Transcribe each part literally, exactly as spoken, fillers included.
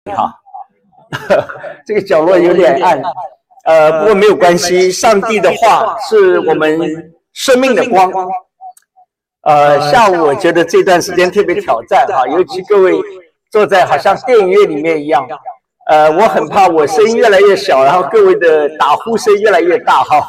哈，这个角落有点暗，呃，不过没有关系，上帝的话是我们生命的光。呃，下午我觉得这段时间特别挑战哈，尤其各位坐在好像电影院里面一样，呃，我很怕我声音越来越小，然后各位的打呼声越来越大哈。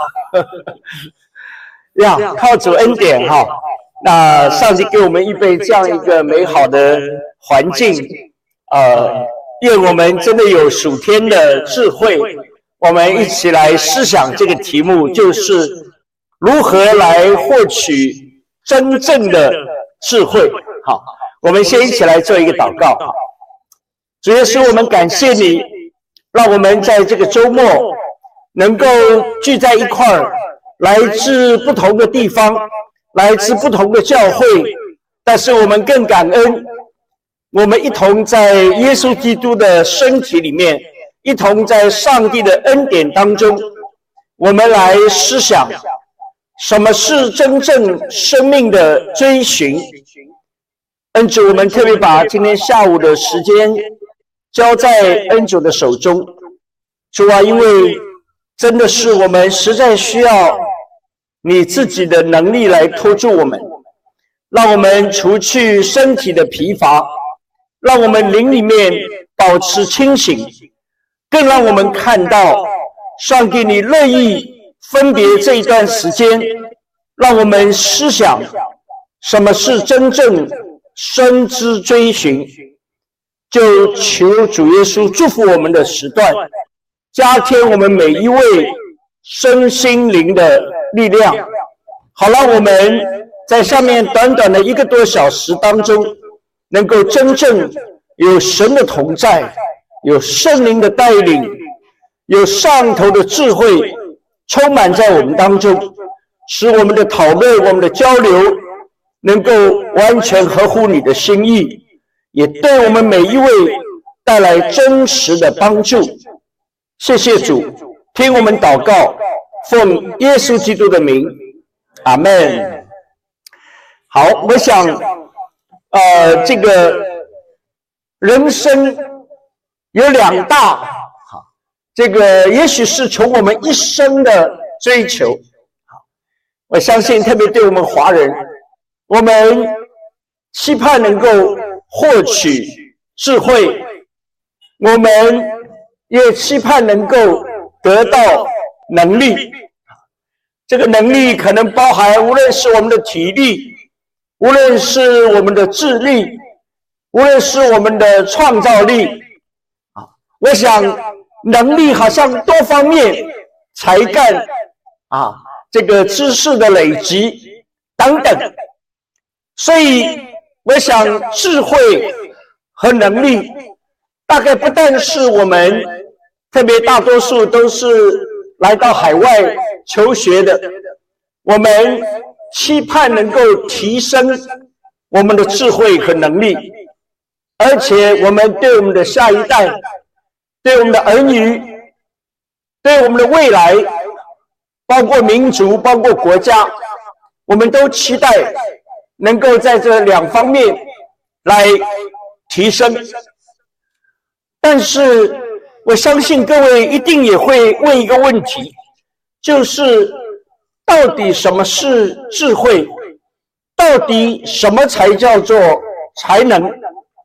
呀，靠主恩典哈，那上帝给我们预备这样一个美好的环境，呃，愿我们真的有属天的智慧，我们一起来思想这个题目，就是如何来获取真正的智慧。好，我们先一起来做一个祷告。主耶稣，我们感谢你，让我们在这个周末能够聚在一块儿，来自不同的地方，来自不同的教会，但是我们更感恩，我们一同在耶稣基督的身体里面，一同在上帝的恩典当中，我们来思想什么是真正生命的追寻。恩主，我们特别把今天下午的时间交在恩主的手中。主啊，因为真的是我们实在需要你自己的能力来托住我们，让我们除去身体的疲乏，让我们灵里面保持清醒，更让我们看到上帝你乐意分别这一段时间，让我们思想什么是真正生之追寻。就求主耶稣祝福我们的时段，加添我们每一位身心灵的力量，好让我们在下面短短的一个多小时当中，能够真正有神的同在，有圣灵的带领，有上头的智慧充满在我们当中，使我们的讨论，我们的交流能够完全合乎你的心意，也对我们每一位带来真实的帮助。谢谢主，听我们祷告，奉耶稣基督的名，阿们。好，我想呃，这个人生有两大，这个也许是从我们一生的追求。我相信特别对我们华人，我们期盼能够获取智慧，我们也期盼能够得到能力。这个能力可能包含无论是我们的体力，无论是我们的智力，无论是我们的创造力。我想能力好像多方面，才干啊，这个知识的累积等等。所以我想智慧和能力大概不但是我们特别大多数都是来到海外求学的，我们期盼能够提升我们的智慧和能力，而且我们对我们的下一代，对我们的儿女，对我们的未来，包括民族，包括国家，我们都期待能够在这两方面来提升。但是我相信各位一定也会问一个问题，就是到底什么是智慧？到底什么才叫做才能？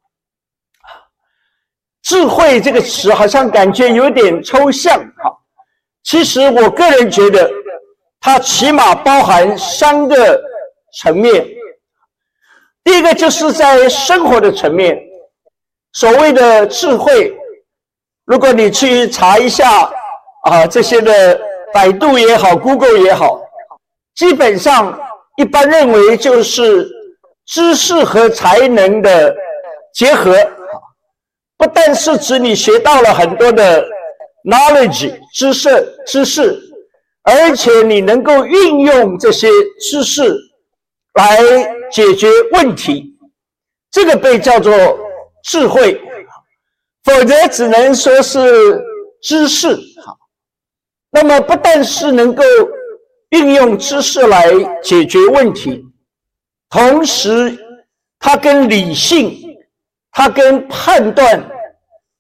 智慧这个词好像感觉有点抽象，其实我个人觉得它起码包含三个层面。第一个就是在生活的层面，所谓的智慧，如果你去查一下啊，这些的百度也好 Google 也好，基本上一般认为就是知识和才能的结合，不但是指你学到了很多的 knowledge 知识知识，而且你能够运用这些知识来解决问题，这个被叫做智慧，否则只能说是知识。那么不但是能够运用知识来解决问题，同时它跟理性，它跟判断，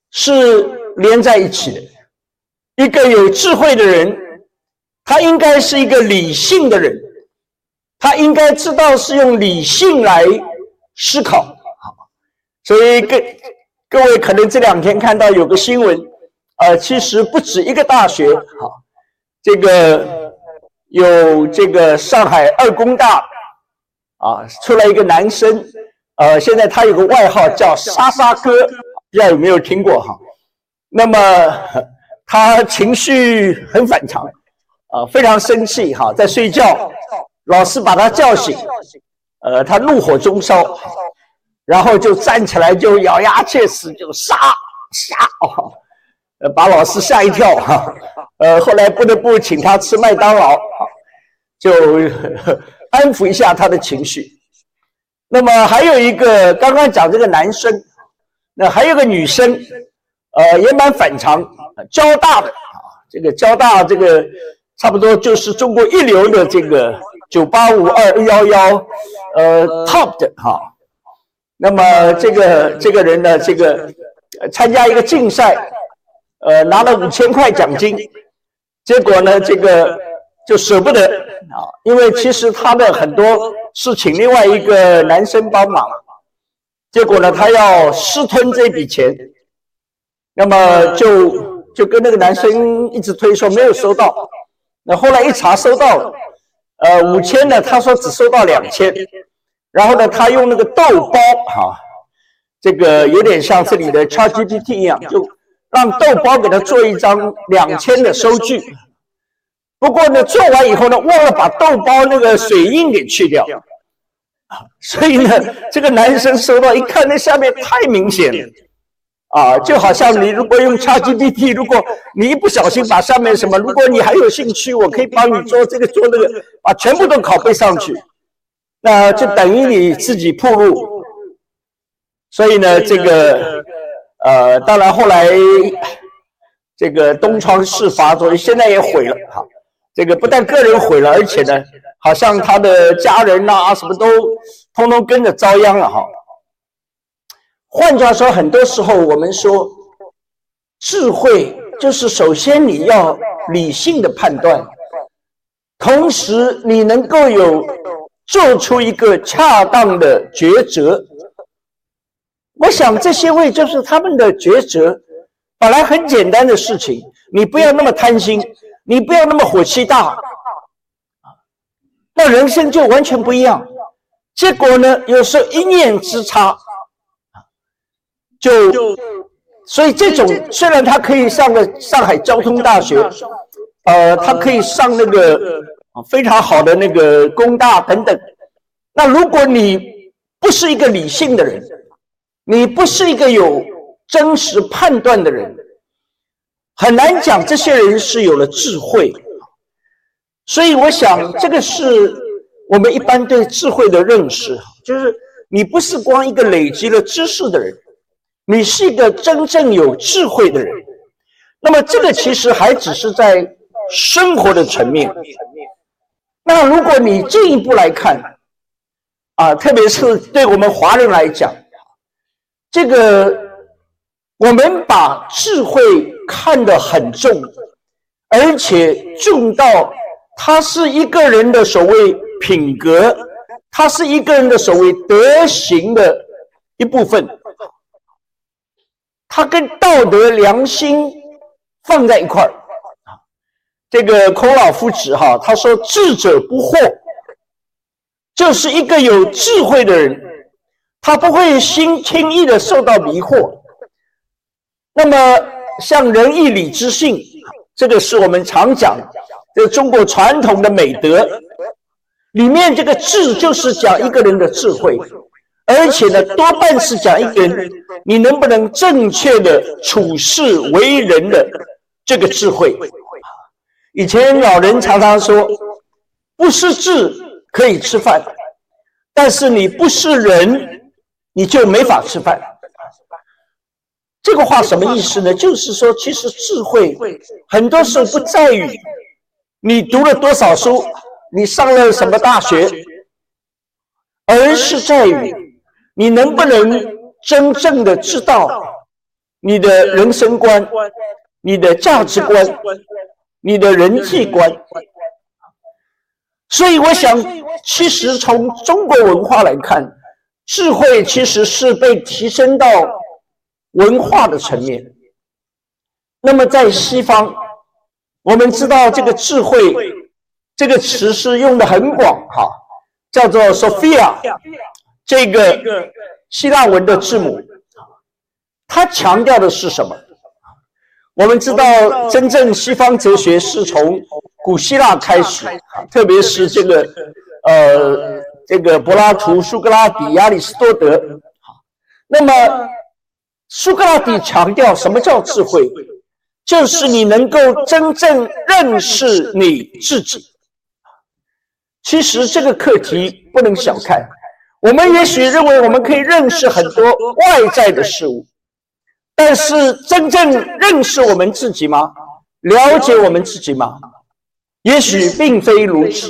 是连在一起的。一个有智慧的人，他应该是一个理性的人，他应该知道是用理性来思考。所以各各位可能这两天看到有个新闻，呃，其实不止一个大学，好，这个有这个上海二工大啊，出来一个男生，呃，现在他有个外号叫莎莎哥，不知道有没有听过哈？那么他情绪很反常，啊、呃，非常生气哈，在睡觉，老师把他叫醒，呃，他怒火中烧，然后就站起来就咬牙切齿就杀杀，哦，呃，把老师吓一跳哈，呃，后来不得不请他吃麦当劳，就安抚一下他的情绪。那么还有一个刚刚讲这个男生，那还有个女生，呃，也蛮反常，交大的啊，这个交大这个差不多就是中国一流的这个九八五二幺幺，呃 ，top 的哈。那么这个这个人呢，这个参加一个竞赛，呃，拿了五千块奖金，结果呢，这个就舍不得啊，因为其实他的很多是请另外一个男生帮忙，结果呢，他要私吞这笔钱，那么就就跟那个男生一直推说没有收到，那后来一查收到了，呃，五千呢，他说只收到两千。然后呢，他用那个豆包哈、啊，这个有点像这里的 ChatGPT 一样，就让豆包给他做一张两千的收据。不过呢，做完以后呢，忘了把豆包那个水印给去掉，所以呢，这个男生收到一看，那下面太明显了啊，就好像你如果用 ChatGPT， 如果你一不小心把上面什么，如果你还有兴趣，我可以帮你做这个做那个，把全部都拷贝上去。那就等于你自己暴露，所以呢，这个呃，当然后来这个东窗事发，所以现在也毁了哈。这个不但个人毁了，而且呢，好像他的家人呐、啊，什么都通通跟着遭殃了哈。换句话说，很多时候我们说智慧就是首先你要理性的判断，同时你能够有做出一个恰当的抉择。我想这些位就是他们的抉择，本来很简单的事情，你不要那么贪心，你不要那么火气大，那人生就完全不一样。结果呢，有时候一念之差，就所以这种虽然他可以上了上海交通大学，呃，他可以上那个非常好的那个工大等等。那如果你不是一个理性的人，你不是一个有真实判断的人，很难讲这些人是有了智慧。所以我想这个是我们一般对智慧的认识，就是你不是光一个累积了知识的人，你是一个真正有智慧的人。那么这个其实还只是在生活的层面。那如果你进一步来看，啊，特别是对我们华人来讲，这个我们把智慧看得很重，而且重到它是一个人的所谓品格，它是一个人的所谓德行的一部分，它跟道德良心放在一块儿。这个孔老夫子哈，他说智者不惑，就是一个有智慧的人，他不会心轻易的受到迷惑。那么像仁义礼智信，这个是我们常讲这个中国传统的美德里面，这个智就是讲一个人的智慧，而且呢多半是讲一个人你能不能正确的处事为人的这个智慧。以前老人常常说，不识字可以吃饭，但是你不识人，你就没法吃饭。这个话什么意思呢？就是说，其实智慧很多时候不在于你读了多少书，你上了什么大学，而是在于你能不能真正的知道你的人生观、你的价值观、你的人际观。所以我想，其实从中国文化来看，智慧其实是被提升到文化的层面。那么在西方，我们知道这个智慧这个词是用的很广哈，叫做 Sophia， 这个希腊文的字母，它强调的是什么？我们知道，真正西方哲学是从古希腊开始，特别是这个呃这个柏拉图、苏格拉底、亚里士多德。那么苏格拉底强调什么叫智慧？就是你能够真正认识你自己。其实这个课题不能小看。我们也许认为我们可以认识很多外在的事物，但是真正认识我们自己吗？了解我们自己吗？也许并非如此。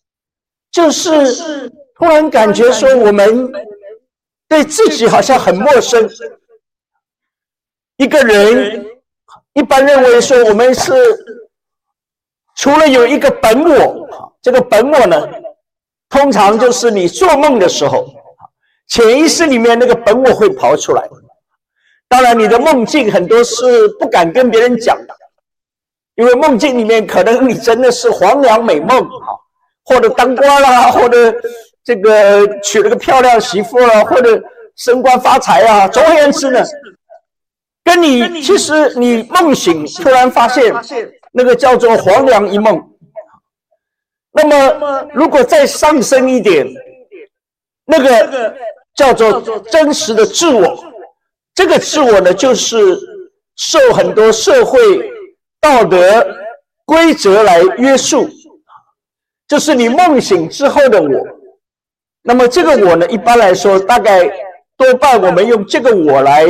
就是突然感觉说我们对自己好像很陌生。一个人一般认为说我们是除了有一个本我，这个本我呢，通常就是你做梦的时候，潜意识里面那个本我会跑出来。当然你的梦境很多是不敢跟别人讲的，因为梦境里面可能你真的是黄粱美梦，或者当官啦，或者这个娶了个漂亮媳妇啦，或者升官发财啊。总而言之呢，跟你其实你梦醒突然发现那个叫做黄粱一梦。那么如果再上升一点，那个叫做真实的自我。这个自我呢，就是受很多社会道德规则来约束，就是你梦醒之后的我。那么这个我呢，一般来说大概多半我们用这个我来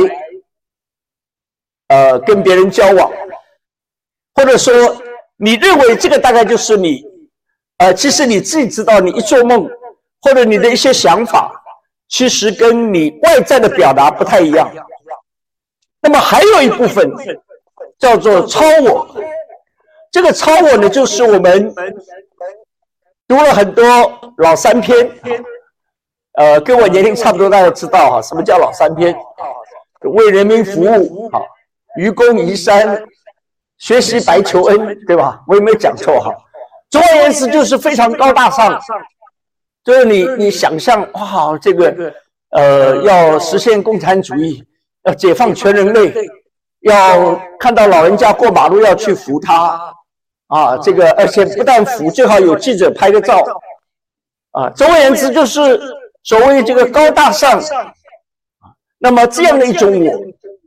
呃跟别人交往，或者说你认为这个大概就是你，呃其实你自己知道，你一做梦或者你的一些想法其实跟你外在的表达不太一样。那么还有一部分叫做超我，这个超我呢，就是我们读了很多老三篇，呃，跟我年龄差不多，大家知道哈，什么叫老三篇？为人民服务，哈，愚公移山，学习白求恩，对吧？我有没有讲错哈？总而言之，就是非常高大上，就是你你想象哇，这个呃要实现共产主义。要解放全人类，要看到老人家过马路要去扶他啊！这个而且不但扶，最好有记者拍个照啊！总而言之，就是所谓这个高大上。那么这样的一种我，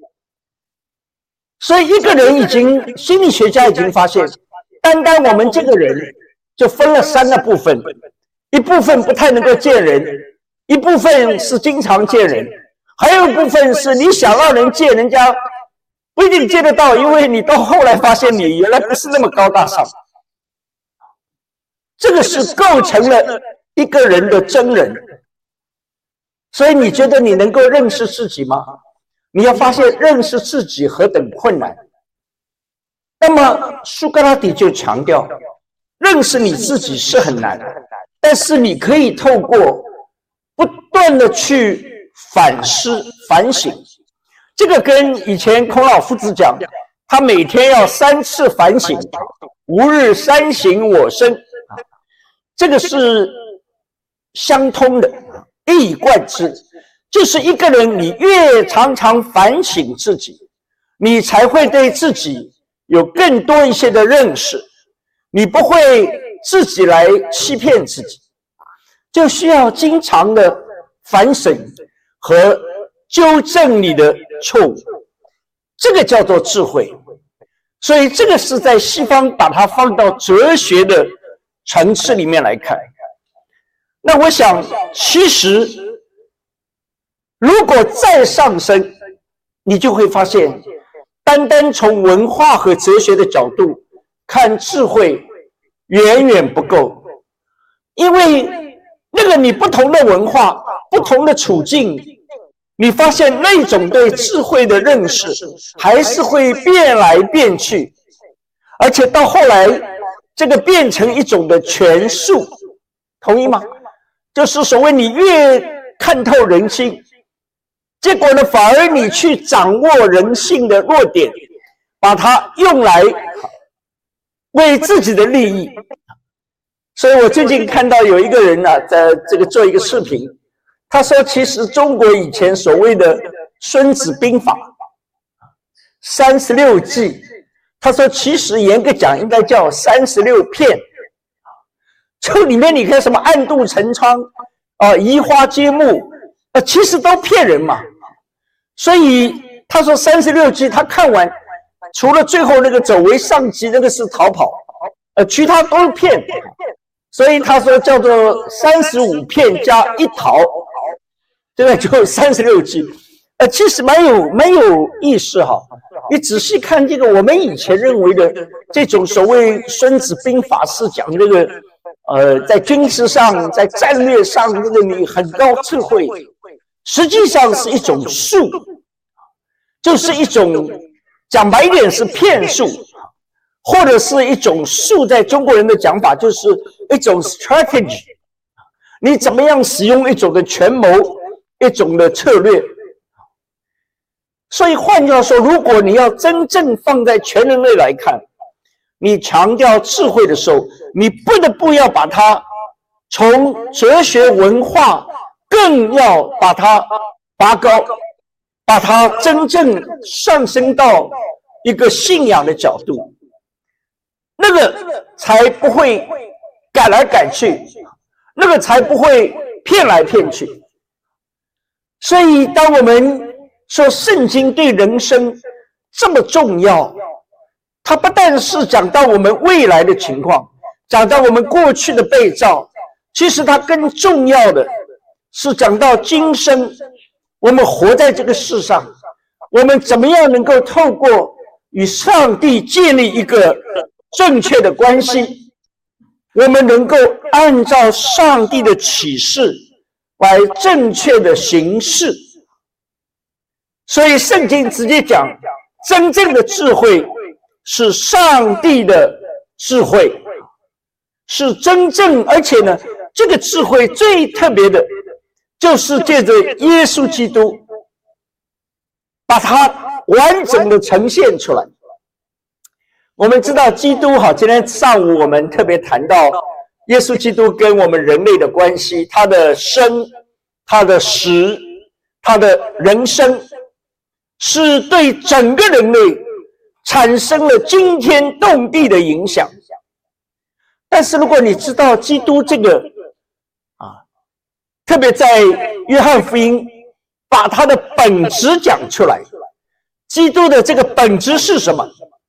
所以一个人已经心理学家已经发现，单单我们这个人就分了三个部分，一部分不太能够见人，一部分是经常见人。还有一部分是你想让人见，人家不一定见得到，因为你到后来发现你原来不是那么高大上。这个是构成了一个人的真人。所以你觉得你能够认识自己吗？你要发现认识自己何等困难。那么苏格拉底就强调，认识你自己是很难，但是你可以透过不断的去反思反省。这个跟以前孔老夫子讲，他每天要三次反省，吾日三省我身，这个是相通的，一以贯之。就是一个人你越常常反省自己，你才会对自己有更多一些的认识，你不会自己来欺骗自己，就需要经常的反省和纠正你的错误，这个叫做智慧。所以这个是在西方把它放到哲学的层次里面来看。那我想其实如果再上升，你就会发现单单从文化和哲学的角度看智慧远远不够。因为那个你不同的文化，不同的处境， 你发现那种对智慧的认识还是会变来变去，而且到后来这个变成一种的权术，同意吗？就是所谓你越看透人心，结果呢反而你去掌握人性的弱点，把它用来为自己的利益。所以我最近看到有一个人啊，在这个做一个视频，他说其实中国以前所谓的孙子兵法三十六计，他说其实严格讲应该叫三十六骗，就里面你看什么暗度陈仓啊、呃、移花接木，呃其实都骗人嘛。所以他说三十六计他看完，除了最后那个走为上计那个是逃跑，呃其他都是骗。所以他说叫做三十五骗加一逃，这个就三十六计。呃，其实蛮有蛮有意思哈。你仔细看这个，我们以前认为的这种所谓《孙子兵法》是讲这个，呃，在军事上、在战略上，这个你很高智慧，实际上是一种术，就是一种讲白一点是骗术。或者是一种术，在中国人的讲法就是一种 strategy， 你怎么样使用一种的权谋，一种的策略。所以换句话说，如果你要真正放在全人类来看，你强调智慧的时候，你不得不要把它从哲学文化，更要把它拔高，把它真正上升到一个信仰的角度。那个才不会改来改去，那个才不会骗来骗去。所以当我们说圣经对人生这么重要，它不但是讲到我们未来的情况，讲到我们过去的被造，其实它更重要的是讲到今生我们活在这个世上，我们怎么样能够透过与上帝建立一个正确的关系，我们能够按照上帝的启示来正确的行事。所以圣经直接讲，真正的智慧是上帝的智慧，是真正，而且呢，这个智慧最特别的就是借着耶稣基督把它完整的呈现出来。我们知道基督哈，今天上午我们特别谈到耶稣基督跟我们人类的关系，他的生，他的死，他的人生，是对整个人类产生了惊天动地的影响。但是如果你知道基督这个啊，特别在约翰福音把他的本质讲出来，基督的这个本质是什么？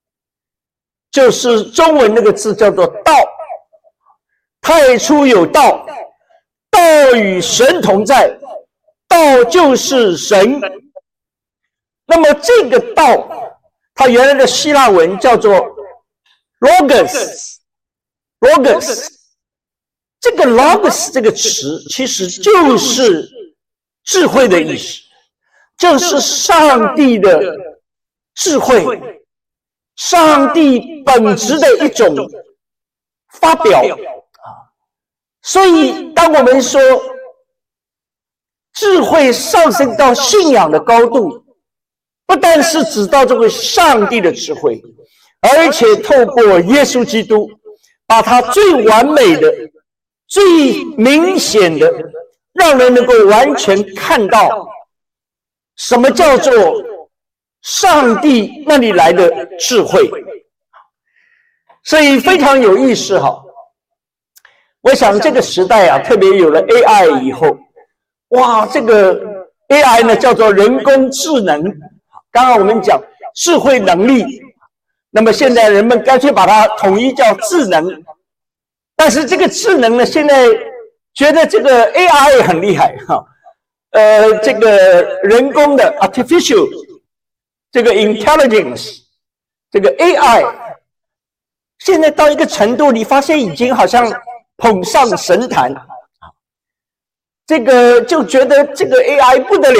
就是中文那个字叫做道，太初有道，道与神同在，道就是神。那么这个道，它原来的希腊文叫做 logos， logos， 这个 logos 这个词其实就是智慧的意思，就是上帝的智慧，上帝本质的一种发表。所以当我们说智慧上升到信仰的高度，不但是指到这个上帝的智慧，而且透过耶稣基督把它最完美的、最明显的让人能够完全看到什么叫做上帝那里来的智慧。所以非常有意思哈。我想这个时代啊，特别有了 A I 以后，哇，这个 A I 呢叫做人工智能。刚刚我们讲智慧能力，那么现在人们干脆把它统一叫智能。但是这个智能呢，现在觉得这个 A I 很厉害哈，呃，这个人工的 artificial 这个 intelligence 这个 A I， 现在到一个程度，你发现已经好像捧上神坛，这个就觉得这个 A I 不得了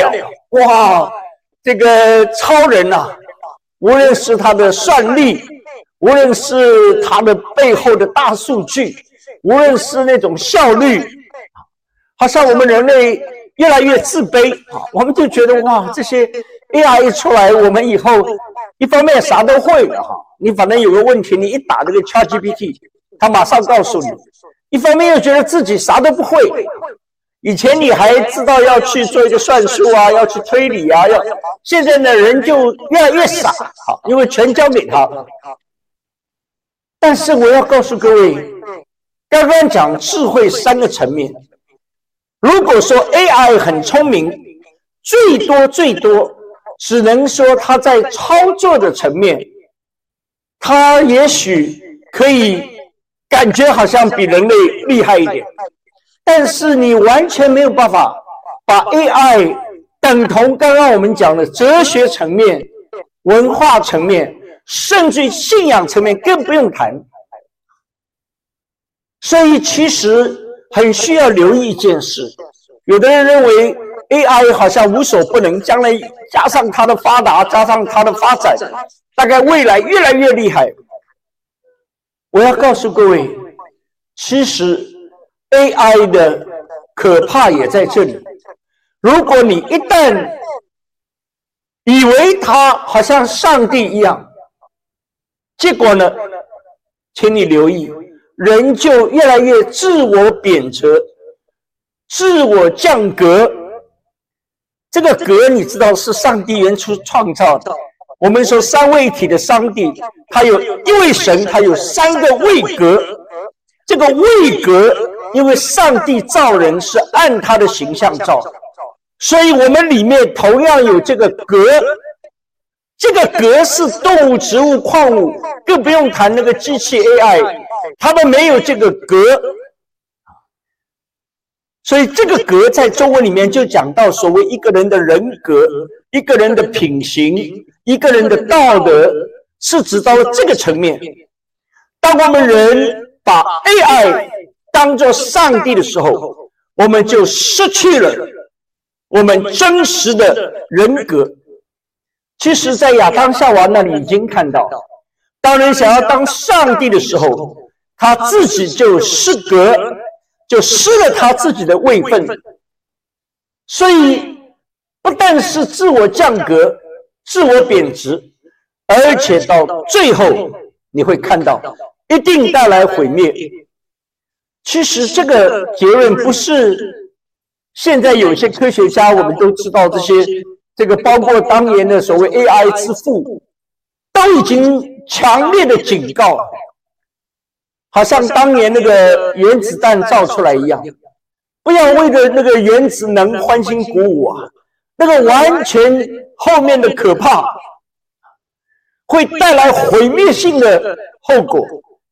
哇，这个超人啊，无论是他的算力，无论是他的背后的大数据，无论是那种效率，好像我们人类越来越自卑啊，我们就觉得哇，这些 A I 一出来，我们以后一方面啥都会了哈，你反正有个问题，你一打这个 ChatGPT， 他马上告诉你；一方面又觉得自己啥都不会。以前你还知道要去做一个算术啊，要去推理啊，要现在的人就越来越傻，好，因为全交给他。但是我要告诉各位，刚刚讲智慧三个层面，如果说 A I 很聪明，最多最多只能说它在操作的层面，它也许可以感觉好像比人类厉害一点。但是你完全没有办法把 A I 等同刚刚我们讲的哲学层面、文化层面，甚至信仰层面更不用谈。所以其实很需要留意一件事，有的人认为 A I 好像无所不能，将来加上它的发达，加上它的发展，大概未来越来越厉害。我要告诉各位，其实A I 的可怕也在这里。如果你一旦以为它好像上帝一样，结果呢，请你留意，人就越来越自我贬谪、自我降格。这个格你知道是上帝原初创造的。我们说三位一体的上帝，他有一位神，他有三个位格。这个位格，因为上帝造人是按他的形象造，所以我们里面同样有这个格。这个格是动物、植物、矿物，更不用谈那个机器 A I， 他们没有这个格。所以这个格在中文里面就讲到所谓一个人的人格、一个人的品行、一个人的道德，是指到这个层面。当我们人把 A I 当作上帝的时候，我们就失去了我们真实的人格。其实在亚当夏娃那里已经看到，当人想要当上帝的时候，他自己就失格，就失了他自己的位分。所以不但是自我降格、自我贬值，而且到最后你会看到一定带来毁灭。其实这个结论不是现在有些科学家，我们都知道这些，这个包括当年的所谓 A I 之父，都已经强烈的警告，好像当年那个原子弹造出来一样，不要为了那个原子能欢欣鼓舞啊，那个完全后面的可怕，会带来毁灭性的后果。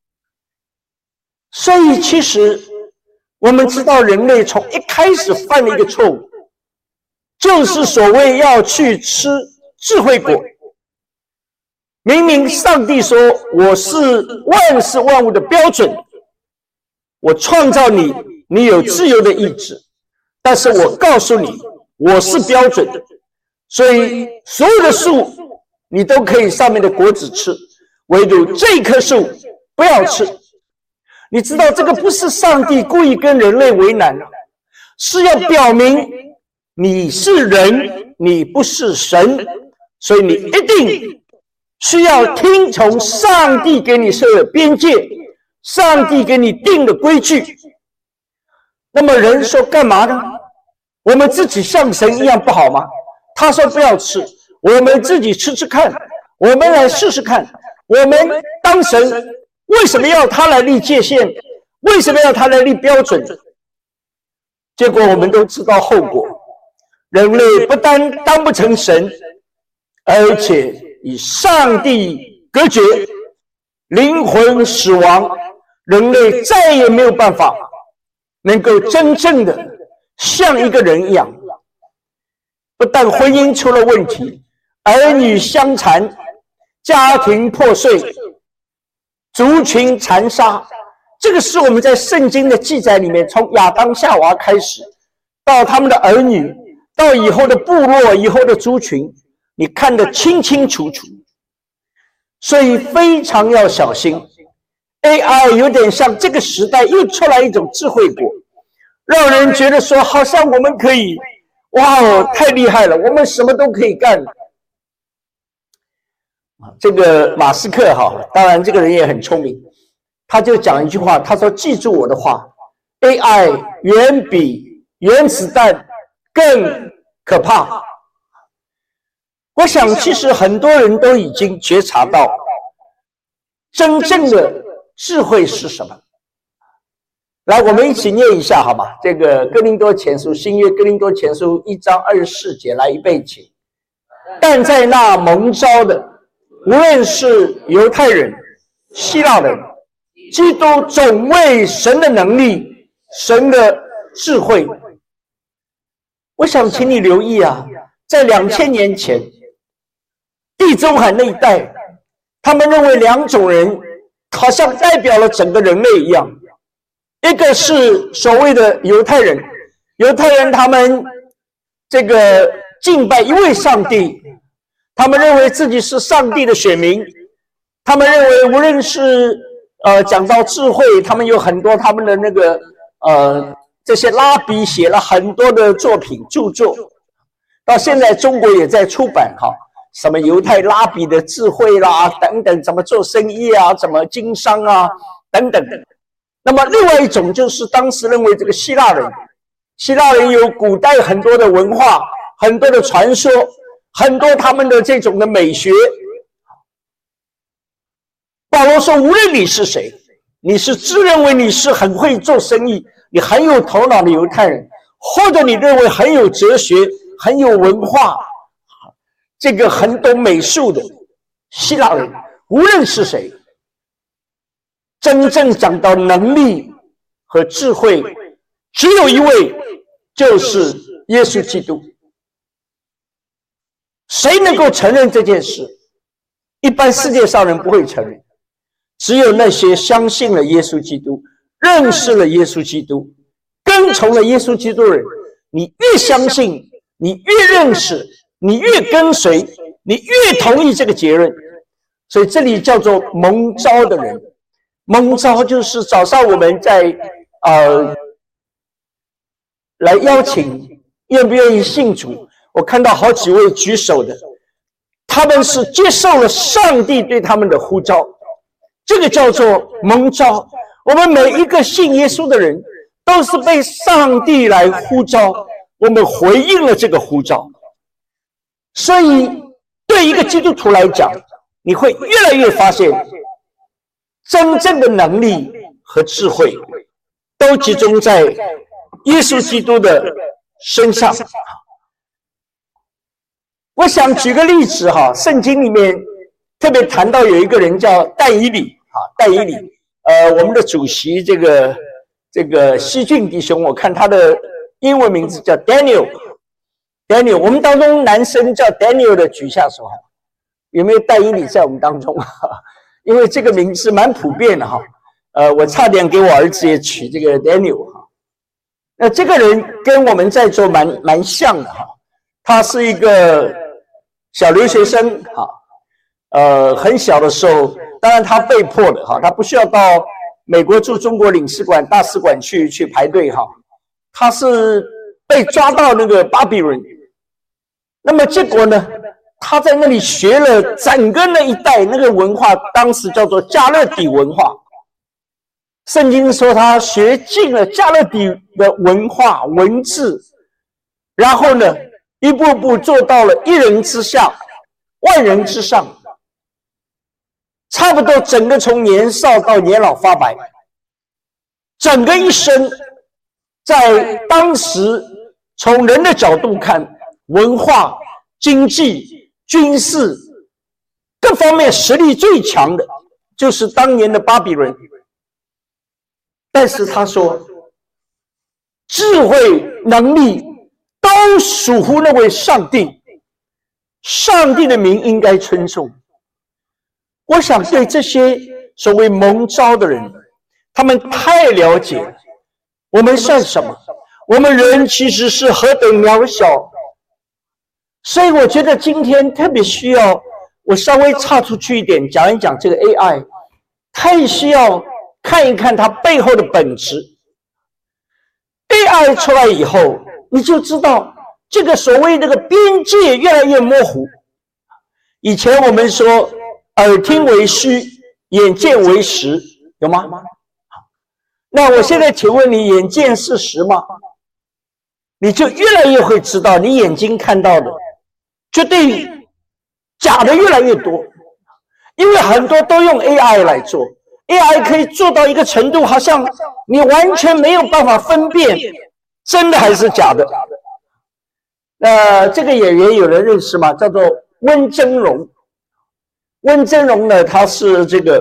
所以其实我们知道，人类从一开始犯了一个错误，就是所谓要去吃智慧果。明明上帝说我是万事万物的标准，我创造你，你有自由的意志，但是我告诉你我是标准，所以所有的树你都可以上面的果子吃，唯独这棵树不要吃。你知道这个不是上帝故意跟人类为难，是要表明你是人，你不是神，所以你一定需要听从上帝给你设的边界，上帝给你定的规矩。那么人说干嘛呢？我们自己像神一样不好吗？他说不要吃，我们自己吃吃看，我们来试试看，我们当神为什么要他来立界限？为什么要他来立标准？结果我们都知道后果，人类不单当不成神，而且与上帝隔绝，灵魂死亡，人类再也没有办法能够真正的像一个人一样。不但婚姻出了问题，儿女相残，家庭破碎，族群残杀，这个是我们在圣经的记载里面，从亚当夏娃开始，到他们的儿女， 到以后的部落、以后的族群，你看得清清楚楚。所以非常要小心。A I 有点像这个时代又出来一种智慧国，让人觉得说好像我们可以，哇哦，太厉害了，我们什么都可以干。这个马斯克哈，当然这个人也很聪明，他就讲一句话，他说：“记住我的话 ，A I 远比原子弹更可怕。”我想，其实很多人都已经觉察到，真正的智慧是什么？来，我们一起念一下好吗？这个哥林多前书，新约哥林多前书一章二十四节，来预备起。但在那蒙召的，无论是犹太人、希腊人，基督总为神的能力、神的智慧。我想请你留意啊，在两千年前，地中海那一带，他们认为两种人好像代表了整个人类一样。一个是所谓的犹太人，犹太人他们这个敬拜一位上帝，他们认为自己是上帝的选民，他们认为无论是呃讲到智慧，他们有很多他们的那个呃这些拉比写了很多的作品著作，到现在中国也在出版哈，什么犹太拉比的智慧啦等等，怎么做生意啊，怎么经商啊等等。那么另外一种就是当时认为这个希腊人，希腊人有古代很多的文化，很多的传说，很多他们的这种的美学。保罗说，无论你是谁，你是自认为你是很会做生意，你很有头脑的犹太人，或者你认为很有哲学、很有文化，这个很懂美术的希腊人，无论是谁，真正讲到能力和智慧，只有一位，就是耶稣基督。谁能够承认这件事？一般世界上人不会承认，只有那些相信了耶稣基督、认识了耶稣基督、跟从了耶稣基督的人，你越相信，你越认识，你越跟随，你越同意这个结论。所以这里叫做蒙召的人。蒙召就是早上我们在呃来邀请愿不愿意信主，我看到好几位举手的，他们是接受了上帝对他们的呼召，这个叫做蒙召。我们每一个信耶稣的人都是被上帝来呼召，我们回应了这个呼召。所以对一个基督徒来讲，你会越来越发现真正的能力和智慧都集中在耶稣基督的身上。我想举个例子哈，圣经里面特别谈到有一个人叫但以理啊，但以理，呃，我们的主席这个这个西俊弟兄，我看他的英文名字叫 Daniel，Daniel， 我们当中男生叫 Daniel 的举下手哈，有没有但以理在我们当中？因为这个名字蛮普遍的哈，呃，我差点给我儿子也取这个 Daniel 哈。那这个人跟我们在座蛮蛮像的哈，他是一个小留学生哈，呃，很小的时候，当然他被迫的哈，他不需要到美国驻中国领事馆、大使馆去去排队哈，他是被抓到那个巴比伦，那么结果呢？他在那里学了整个那一代那个文化，当时叫做加勒底文化。圣经说他学尽了加勒底的文化文字，然后呢，一步步做到了一人之下，万人之上。差不多整个从年少到年老发白，整个一生，在当时从人的角度看，文化、经济、军事各方面实力最强的就是当年的巴比伦。但是他说，智慧能力都属乎那位上帝，上帝的名应该称颂。我想对这些所谓蒙召的人，他们太了解了我们算什么，我们人其实是何等渺小， 所以我觉得今天特别需要我稍微岔出去一点讲一讲这个 A I， 太需要看一看它背后的本质。A I 出来以后，你就知道这个所谓这个边界越来越模糊。以前我们说耳听为虚，眼见为实，有吗？那我现在请问你，眼见是实吗？你就越来越会知道，你眼睛看到的绝对假的越来越多，因为很多都用 A I 来做 ，A I 可以做到一个程度，好像你完全没有办法分辨真的还是假的。那这个演员有人认识吗？叫做温峥嵘。温峥嵘呢，他是这个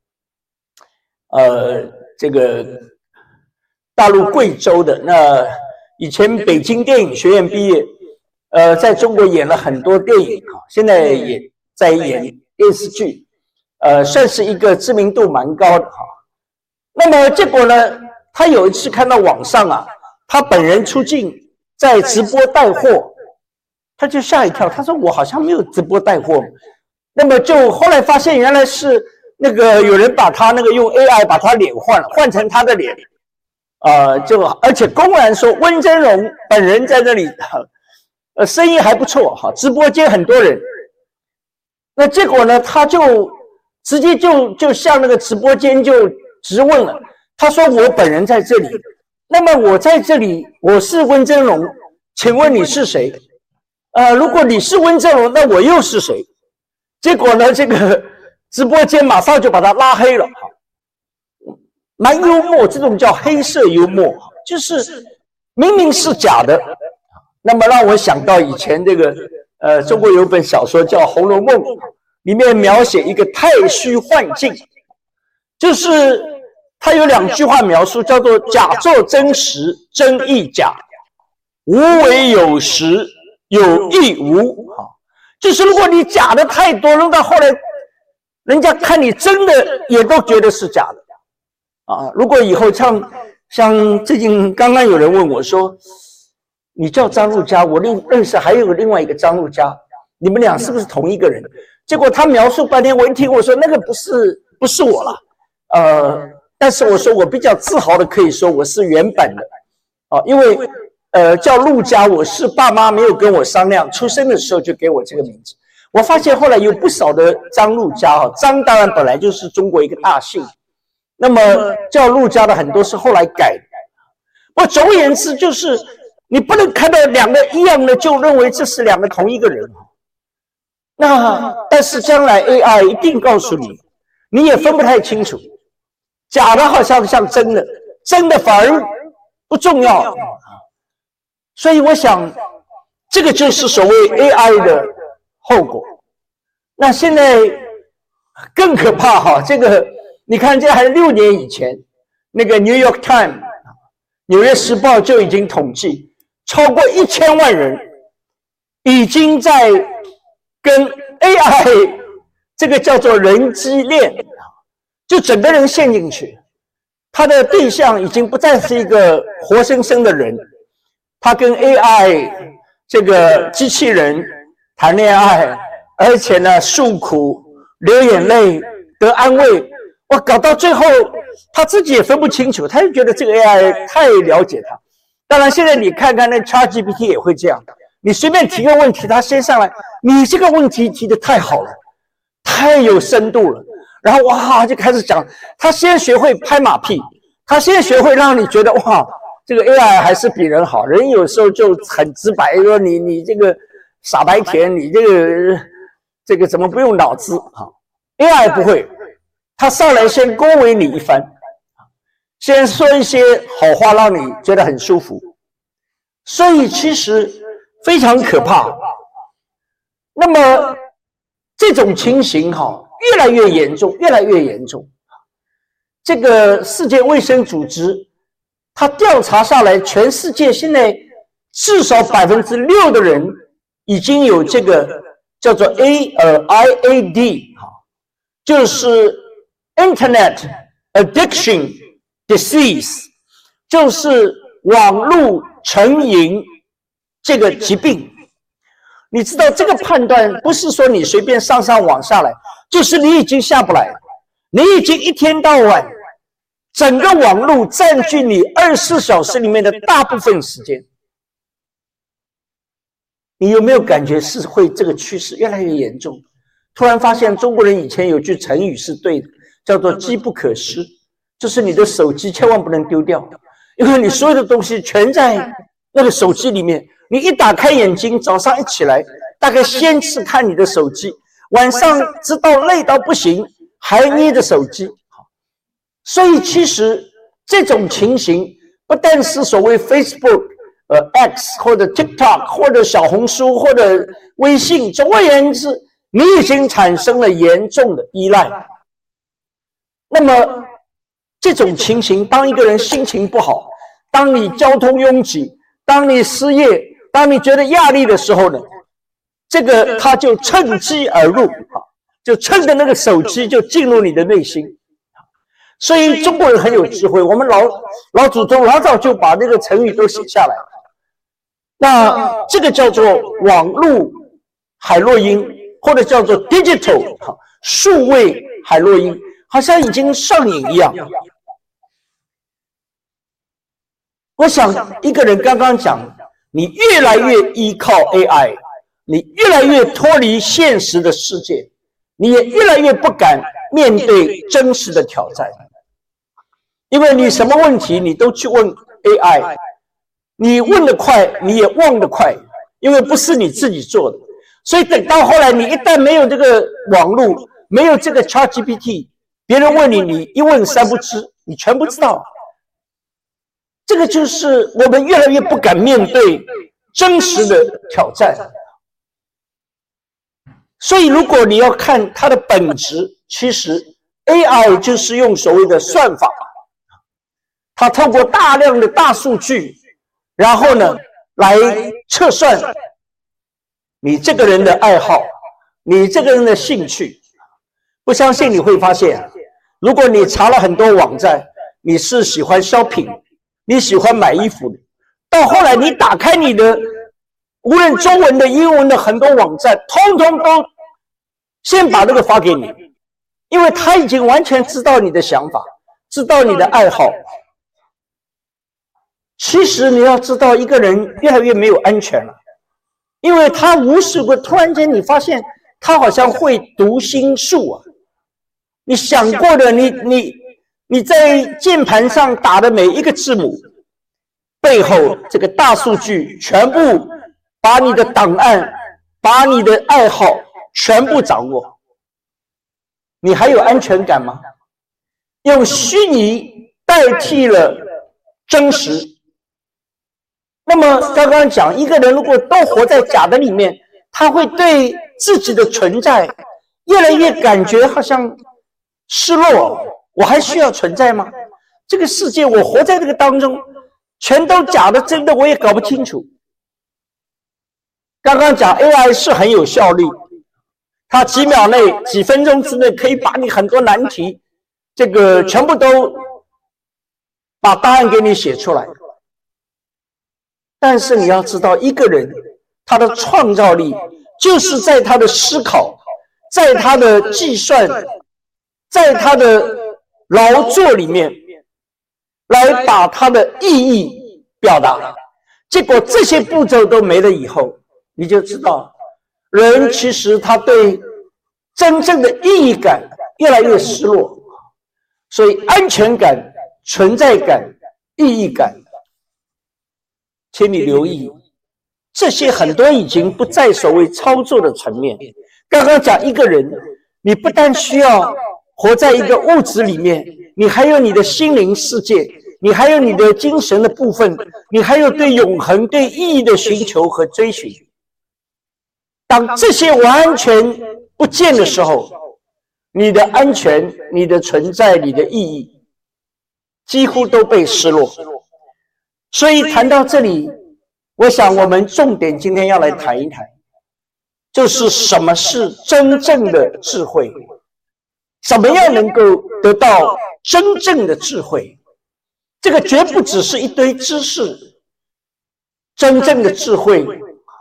呃这个大陆贵州的，那以前北京电影学院毕业，呃，在中国演了很多电影，现在也在演电视剧，呃，算是一个知名度蛮高的哈。那么结果呢，他有一次看到网上啊，他本人出镜在直播带货，他就吓一跳，他说我好像没有直播带货。那么就后来发现原来是那个有人把他那个用 A I 把他脸换了，换成他的脸，呃，就而且公然说温峥嵘本人在那里，呃，生意还不错哈，直播间很多人。那结果呢，他就直接就就向那个直播间就直问了，他说我本人在这里，那么我在这里，我是温峥嵘，请问你是谁？呃，如果你是温峥嵘，那我又是谁？结果呢，这个直播间马上就把他拉黑了，蛮幽默，这种叫黑色幽默，就是明明是假的。那么让我想到以前这个呃，中国有本小说叫《红楼梦》，里面描写一个太虚幻境，就是他有两句话描述，叫做假作真实，真亦假，无为有实，有亦无。就是如果你假的太多，弄到后来人家看你真的也都觉得是假的啊。如果以后像像最近刚刚有人问我说，你叫张路嘉，我认认识还有另外一个张路嘉，你们俩是不是同一个人？结果他描述半天，我一听我说那个不是不是我了，呃，但是我说我比较自豪的可以说我是原本的啊，因为呃叫陆嘉，我是爸妈没有跟我商量，出生的时候就给我这个名字。我发现后来有不少的张陆嘉啊，张当然本来就是中国一个大姓，那么叫陆嘉的很多是后来改的。我总而言之就是你不能看到两个一样的就认为这是两个同一个人。那但是将来 A I 一定告诉你，你也分不太清楚，假的好像像真的，真的反而不重要。所以我想这个就是所谓 A I 的后果。那现在更可怕哈，这个你看这还是六年以前，那个 New York Times 纽约时报就已经统计超过一千万人已经在跟 A I 这个叫做人机恋，就整个人陷进去，他的对象已经不再是一个活生生的人，他跟 A I 这个机器人谈恋爱，而且呢诉苦流眼泪得安慰，哇，搞到最后他自己也分不清楚，他就觉得这个 A I 太了解他。当然现在你看看那 ChatGPT 也会这样，你随便提个问题，他先上来，你这个问题提得太好了，太有深度了，然后哇就开始讲，他先学会拍马屁，他先学会让你觉得哇这个 A I 还是比人好，人有时候就很直白说你你这个傻白甜，你这个这个怎么不用脑子啊 ？A I 不会，他上来先恭维你一番，先说一些好话，让你觉得很舒服，所以其实非常可怕。那么这种情形哈，越来越严重，越来越严重。这个世界卫生组织，他调查下来，全世界现在至少百分之六的人已经有这个叫做 A 呃 I A D 哈，就是 Internet Addiction Disease， 就是网络成瘾这个疾病。 你知道这个判断不是说你随便上上网下来，就是你已经下不来了，你已经一天到晚，整个网络占据你二十四小时里面的大部分时间。你有没有感觉是会这个趋势越来越严重？突然发现中国人以前有句成语是对的，叫做机不可失，就是你的手机千万不能丢掉，因为你所有的东西全在那个手机里面。你一打开眼睛，早上一起来，大概先是看你的手机，晚上直到累到不行，还捏着手机。所以其实这种情形不但是所谓 Facebook、呃 X 或者 TikTok 或者小红书或者微信，总而言之，你已经产生了严重的依赖。那么这种情形，当一个人心情不好，当你交通拥挤，当你失业，当你觉得压力的时候呢，这个他就趁机而入，就趁着那个手机就进入你的内心。所以中国人很有智慧，我们老老祖宗老早就把那个成语都写下来了。那这个叫做网络海洛因，或者叫做 digital 数位海洛因，好像已经上瘾一样。我想一个人刚刚讲，你越来越依靠 A I， 你越来越脱离现实的世界，你也越来越不敢面对真实的挑战。因为你什么问题你都去问 A I， 你问得快，你也忘得快，因为不是你自己做的。所以等到后来，你一旦没有这个网络，没有这个 ChatGPT， 别人问你，你一问三不知，你全不知道。这个就是我们越来越不敢面对真实的挑战。所以如果你要看它的本质，其实 A I 就是用所谓的算法，它透过大量的大数据，然后呢来测算你这个人的爱好，你这个人的兴趣。不相信你会发现，如果你查了很多网站，你是喜欢 shopping，你喜欢买衣服的，到后来你打开你的无论中文的英文的很多网站，通通都先把那个发给你，因为他已经完全知道你的想法，知道你的爱好。其实你要知道，一个人越来越没有安全了，因为他无时无刻突然间你发现他好像会读心术啊，你想过的，你你你在键盘上打的每一个字母背后，这个大数据全部把你的档案，把你的爱好全部掌握。你还有安全感吗？用虚拟代替了真实。那么刚刚讲，一个人如果都活在假的里面，他会对自己的存在越来越感觉好像失落。我还需要存在吗？这个世界我活在这个当中，全都假的，真的我也搞不清楚。刚刚讲 A I 是很有效率，它几秒内、几分钟之内可以把你很多难题，这个全部都把答案给你写出来。但是你要知道，一个人他的创造力就是在他的思考，在他的计算，在他的劳作里面来把他的意义表达。结果这些步骤都没了以后，你就知道人其实他对真正的意义感越来越失落。所以安全感、存在感、意义感，请你留意，这些很多已经不在所谓操作的层面。刚刚讲一个人，你不但需要活在一个物质里面，你还有你的心灵世界，你还有你的精神的部分，你还有对永恒、对意义的寻求和追寻。当这些完全不见的时候，你的安全、你的存在、你的意义几乎都被失落。所以谈到这里，我想我们重点今天要来谈一谈，就是什么是真正的智慧，怎么样能够得到真正的智慧。这个绝不只是一堆知识，真正的智慧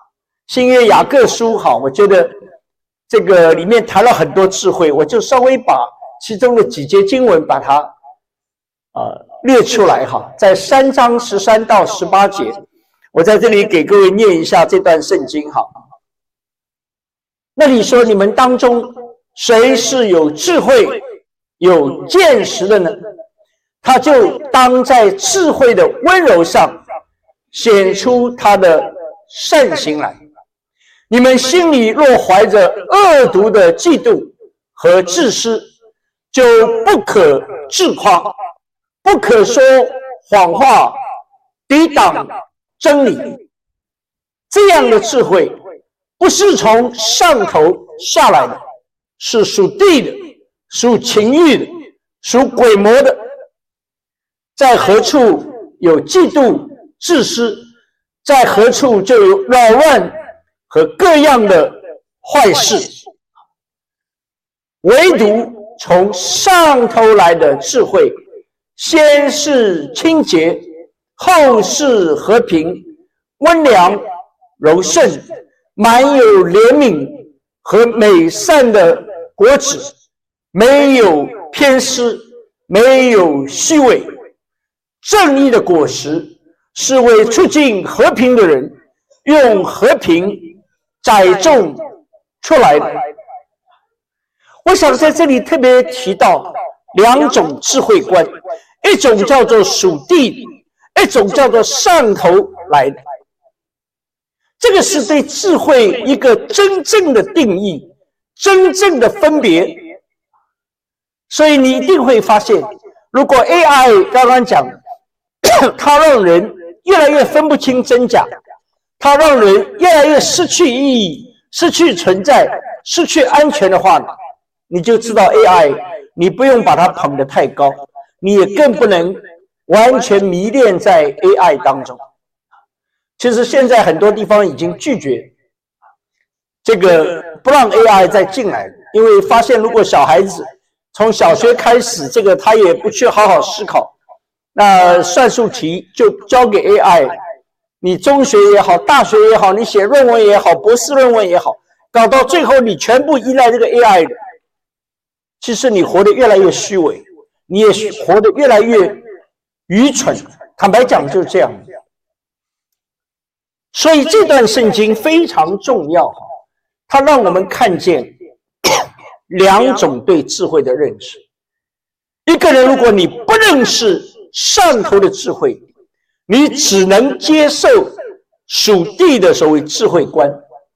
新约雅各书，好，我觉得这个里面谈了很多智慧，我就稍微把其中的几节经文把它呃列出来哈，在三章十三到十八节，我在这里给各位念一下这段圣经哈。那里说，你们当中谁是有智慧、有见识的呢？他就当在智慧的温柔上显出他的善行来。你们心里若怀着恶毒的嫉妒和自私，就不可自夸，不可说谎话，抵挡真理。这样的智慧不是从上头下来的，是属地的，属情欲的，属鬼魔的。在何处有嫉妒、自私，在何处就有扰乱和各样的坏事。唯独从上头来的智慧，先是清洁，后是和平、温良、柔顺，满有怜悯和美善的果子，没有偏私，没有虚伪。正义的果实是为促进和平的人用和平栽种出来的。我想在这里特别提到两种智慧观，一种叫做属地，一种叫做上头来的。这个是对智慧一个真正的定义，真正的分别。所以你一定会发现，如果 A I 刚刚讲它让人越来越分不清真假，它让人越来越失去意义，失去存在，失去安全的话呢，你就知道 A I 你不用把它捧得太高，你也更不能完全迷恋在 A I 当中。其实现在很多地方已经拒绝这个不让 A I 再进来，因为发现如果小孩子从小学开始，这个他也不去好好思考，那算术题就交给 A I， 你中学也好，大学也好，你写论文也好，博士论文也好，搞到最后你全部依赖这个 A I 的，其实你活得越来越虚伪，你也活得越来越愚蠢，坦白讲就是这样。所以这段圣经非常重要，它让我们看见两种对智慧的认识。一个人如果你不认识上头的智慧，你只能接受属地的所谓智慧观。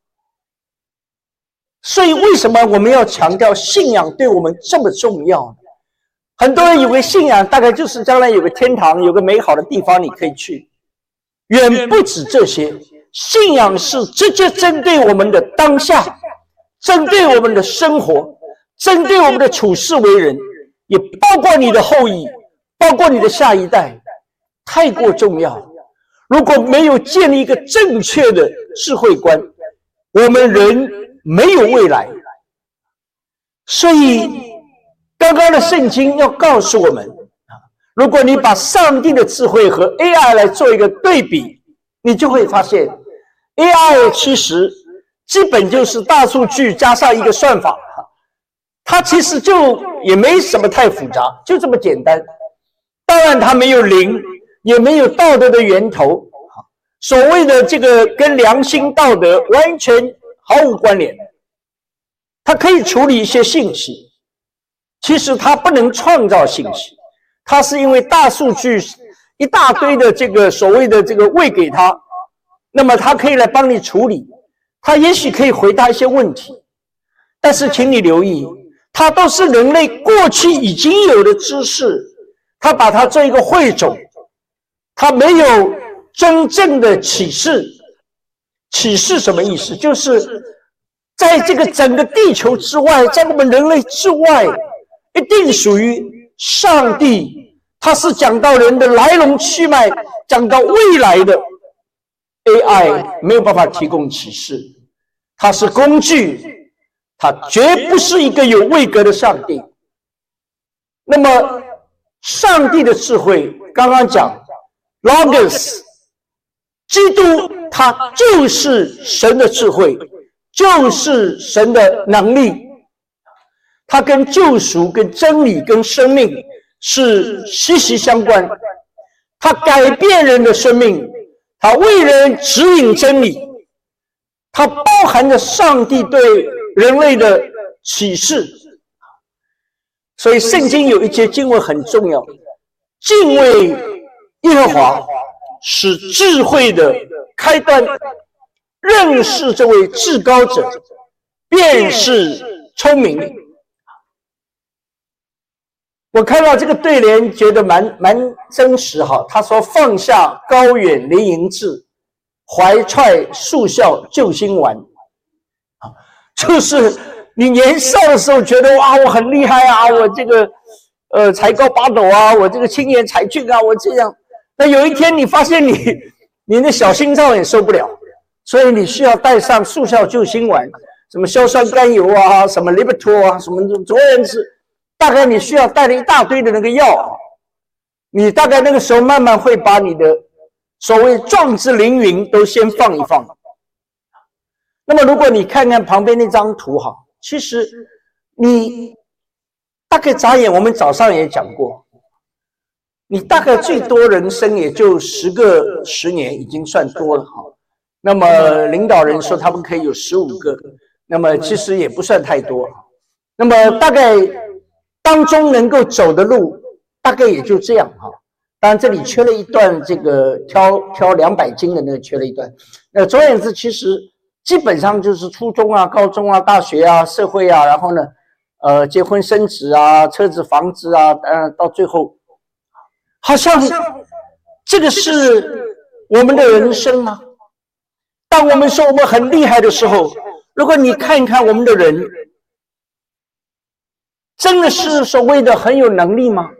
所以为什么我们要强调信仰对我们这么重要呢？很多人以为信仰大概就是将来有个天堂，有个美好的地方你可以去，远不止这些。信仰是直接针对我们的当下，针对我们的生活，针对我们的处事为人，也包括你的后裔，包括你的下一代，太过重要。如果没有建立一个正确的智慧观，我们人没有未来。所以刚刚的圣经要告诉我们，如果你把上帝的智慧和 A I 来做一个对比，你就会发现 A I 其实基本就是大数据加上一个算法，它其实就也没什么太复杂，就这么简单。当然它没有灵，也没有道德的源头，所谓的这个跟良心道德完全毫无关联。它可以处理一些信息，其实它不能创造信息，它是因为大数据一大堆的这个所谓的这个喂给它，那么它可以来帮你处理，它也许可以回答一些问题，但是请你留意，它都是人类过去已经有的知识，它把它做一个汇总，它没有真正的启示。启示什么意思？就是在这个整个地球之外，在我们人类之外，一定属于上帝，它是讲到人的来龙去脉，讲到未来的。 A I 没有办法提供启示，它是工具，它绝不是一个有位格的上帝。那么上帝的智慧刚刚讲 Logos， 基督它就是神的智慧，就是神的能力，它跟救赎、跟真理、跟生命是息息相关。它改变人的生命，它为人指引真理，它包含着上帝对人类的启示。所以圣经有一节经文很重要，敬畏耶和华是智慧的开端，认识这位至高者便是聪明。我看到这个对联觉得蛮蛮真实哈，他说放下高远凌营志，怀揣速效救心丸。就是你年少的时候觉得哇我很厉害啊，我这个呃才高八斗啊，我这个青年才俊啊，我这样。那有一天你发现你你的小心脏也受不了，所以你需要带上速效救心丸，什么硝酸甘油啊，什么 Lipitor 啊，什么总而言之，大概你需要带了一大堆的那个药，你大概那个时候慢慢会把你的所谓壮志凌云都先放一放。那么如果你看看旁边那张图哈，其实你大概眨眼，我们早上也讲过，你大概最多人生也就十个十年，已经算多了哈。那么领导人说他们可以有十五个，那么其实也不算太多。那么大概当中能够走的路，大概也就这样哈。当然这里缺了一段，这个挑挑两百斤的那个缺了一段。那总而言之，其实基本上就是初中啊、高中啊、大学啊、社会啊，然后呢，呃，结婚生子啊、车子房子啊，当然到最后，好像这个是我们的人生吗？当我们说我们很厉害的时候，如果你看一看我们的人，真的是所谓的很有能力吗？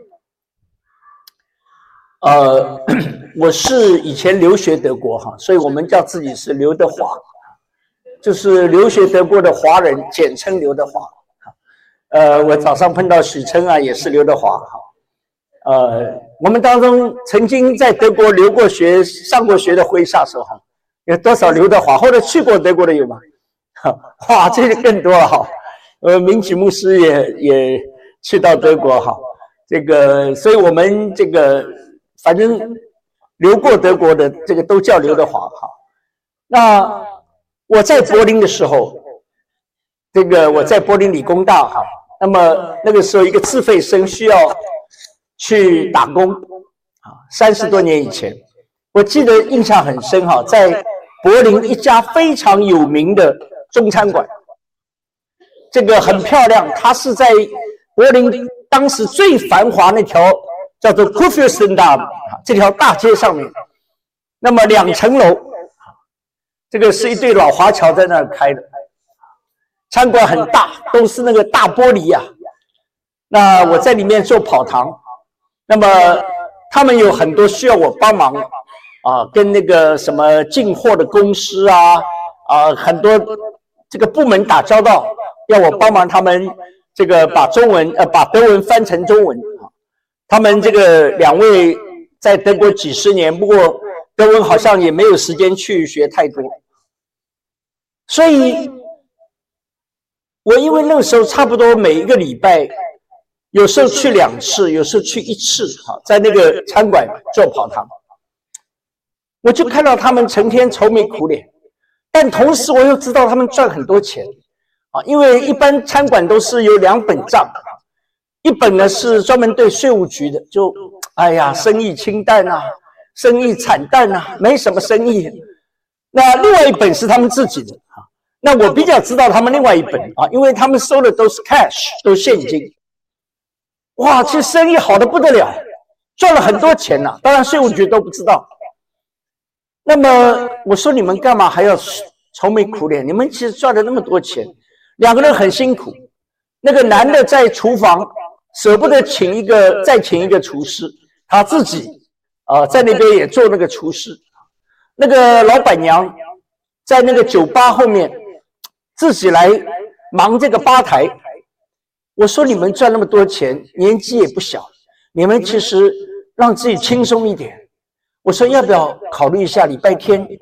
呃，我是以前留学德国哈，所以我们叫自己是刘德华，就是留学德国的华人，简称刘德华。呃，我早上碰到许琛啊，也是刘德华哈。呃，我们当中曾经在德国留过学、上过学的麾下手哈，有多少刘德华？或者去过德国的有吗？哇，这个更多了哈。呃，明启牧师也也去到德国哈，这个，所以我们这个反正留过德国的这个都叫刘德华哈。那我在柏林的时候，这个我在柏林理工大哈，那么那个时候一个自费生需要去打工啊，三十多年以前，我记得印象很深哈，在柏林一家非常有名的中餐馆。这个很漂亮，它是在柏林当时最繁华那条叫做 Kurfürstendamm 这条大街上面，那么两层楼，这个是一对老华侨在那儿开的，餐馆很大，都是那个大玻璃啊。那我在里面做跑堂，那么他们有很多需要我帮忙啊，跟那个什么进货的公司啊啊很多这个部门打交道。要我帮忙他们这个把中文呃把德文翻成中文啊，他们这个两位在德国几十年，不过德文好像也没有时间去学太多，所以我因为那个时候差不多每一个礼拜，有时候去两次，有时候去一次啊，在那个餐馆做跑堂，我就看到他们成天愁眉苦脸，但同时我又知道他们赚很多钱。因为一般餐馆都是有两本账，一本呢是专门对税务局的，就哎呀生意清淡啊，生意惨淡啊，没什么生意。那另外一本是他们自己的啊，那我比较知道他们另外一本啊，因为他们收的都是 cash， 都现金。哇，这生意好得不得了，赚了很多钱呐、啊，当然税务局都不知道。那么我说你们干嘛还要愁眉苦脸？你们其实赚了那么多钱。两个人很辛苦，那个男的在厨房舍不得请一个再请一个厨师，他自己啊、呃、在那边也做那个厨师。那个老板娘在那个酒吧后面自己来忙这个吧台。我说你们赚那么多钱，年纪也不小，你们其实让自己轻松一点。我说要不要考虑一下礼拜天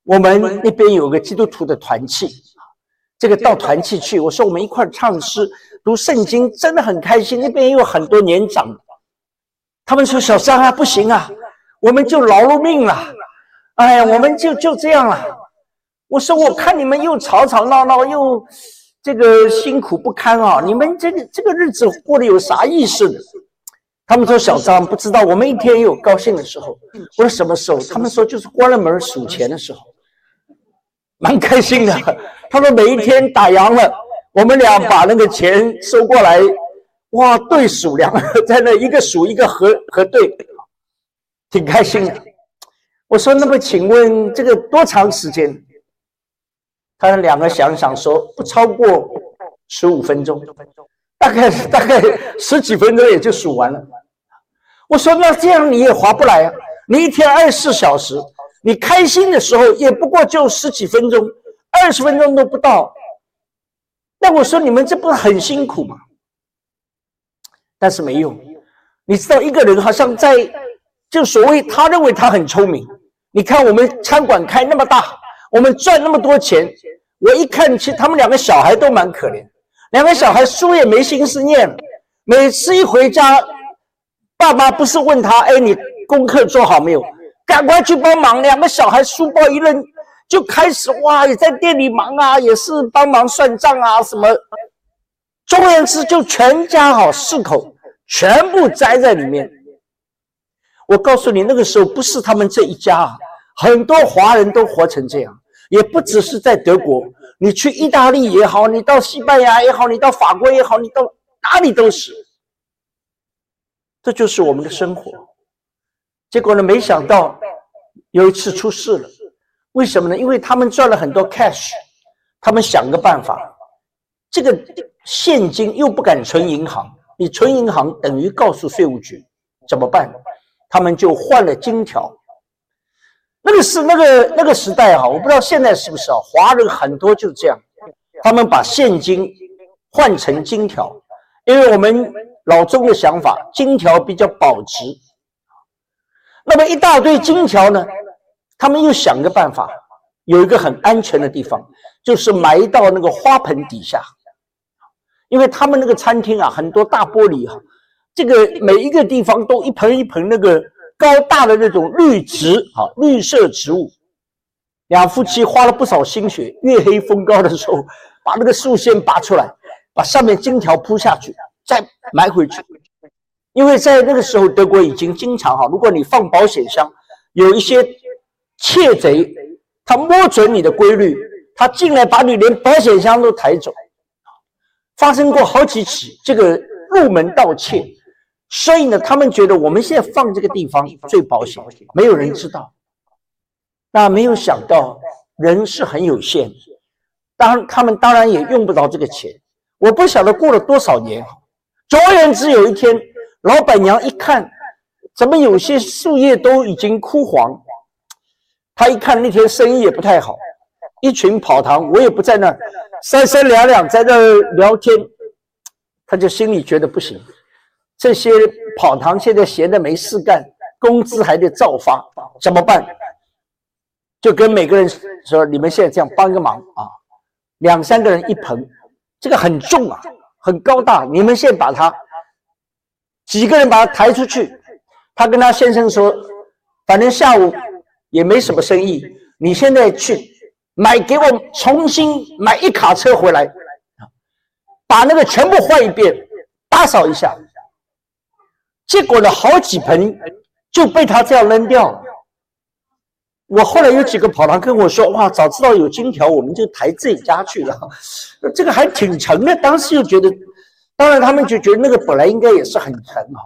我们那边有个基督徒的团契，这个到团契去，我说我们一块唱诗、读圣经，真的很开心。那边也有很多年长，他们说小张啊，不行啊，我们就劳碌命了，哎呀，我们就就这样了。我说我看你们又吵吵闹闹，又这个辛苦不堪啊，你们这个这个日子过得有啥意思的？他们说小张不知道，我们一天也有高兴的时候。我说什么时候？他们说就是关了门数钱的时候。蛮开心的，他说每一天打烊了，我们俩把那个钱收过来，哇，对数量，在那一个数一个核核对，挺开心的。我说那么请问这个多长时间？他们两个想想说不超过十五分钟，大概大概十几分钟也就数完了。我说那这样你也划不来啊，你一天二十四小时。你开心的时候也不过就十几分钟，二十分钟都不到。那我说你们这不是很辛苦吗？但是没用，你知道一个人好像在就所谓他认为他很聪明。你看我们餐馆开那么大，我们赚那么多钱，我一看其实他们两个小孩都蛮可怜，两个小孩书也没心思念了，每次一回家，爸妈不是问他，哎，你功课做好没有？赶快去帮忙，两个小孩书包一扔就开始哇，也在店里忙啊，也是帮忙算账啊什么。总而言之，就全家好四口全部栽在里面。我告诉你，那个时候不是他们这一家啊，很多华人都活成这样，也不只是在德国，你去意大利也好，你到西班牙也好，你到法国也好，你到哪里都是。这就是我们的生活。结果呢，没想到有一次出事了。为什么呢？因为他们赚了很多 cash， 他们想个办法，这个现金又不敢存银行，你存银行等于告诉税务局，怎么办？他们就换了金条。那个是那个那个时代啊，我不知道现在是不是啊，华人很多就是这样，他们把现金换成金条，因为我们老中的想法，金条比较保值。那么一大堆金条呢，他们又想个办法，有一个很安全的地方，就是埋到那个花盆底下。因为他们那个餐厅啊，很多大玻璃啊，这个每一个地方都一盆一盆那个高大的那种绿植啊，绿色植物。两夫妻花了不少心血，月黑风高的时候，把那个树线拔出来，把上面金条铺下去，再埋回去。因为在那个时候，德国已经经常哈，如果你放保险箱，有一些窃贼，他摸准你的规律，他进来把你连保险箱都抬走，发生过好几起这个入门盗窃。所以呢，他们觉得我们现在放这个地方最保险，没有人知道。那没有想到人是很有限，当然他们当然也用不着这个钱。我不晓得过了多少年，总而言之，有一天。老板娘一看，怎么有些树叶都已经枯黄？她一看那天生意也不太好，一群跑堂，我也不在那三三两两在那聊天，她就心里觉得不行，这些跑堂现在闲得没事干，工资还得照发，怎么办？就跟每个人说：“你们现在这样帮个忙啊，两三个人一盆，这个很重啊，很高大，你们先把它。”几个人把他抬出去，他跟他先生说，反正下午也没什么生意，你现在去买给我重新买一卡车回来，把那个全部换一遍，打扫一下。结果呢，好几盆就被他这样扔掉了。我后来有几个跑堂跟我说，哇，早知道有金条我们就抬自己家去了，这个还挺沉的。当时又觉得当然他们就觉得那个本来应该也是很沉啊。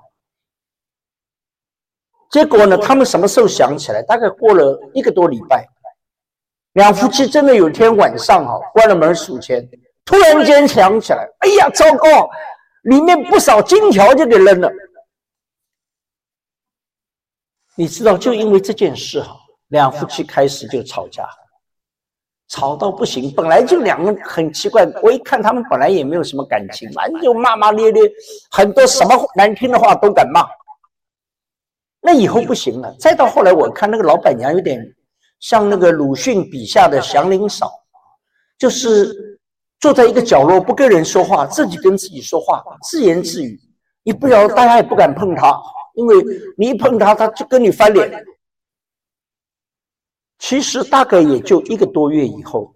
结果呢，他们什么时候想起来？大概过了一个多礼拜，两夫妻真的有天晚上哈、啊，关了门数钱，突然间想起来，哎呀，糟糕，里面不少金条就给扔了。你知道，就因为这件事哈、啊，两夫妻开始就吵架。吵到不行，本来就两个很奇怪，我一看他们本来也没有什么感情，反正就骂骂咧咧，很多什么难听的话都敢骂。那以后不行了，再到后来我看那个老板娘有点像那个鲁迅笔下的祥林嫂，就是坐在一个角落不跟人说话，自己跟自己说话，自言自语。你不要，大家也不敢碰他，因为你一碰他，他就跟你翻脸。其实大概也就一个多月以后，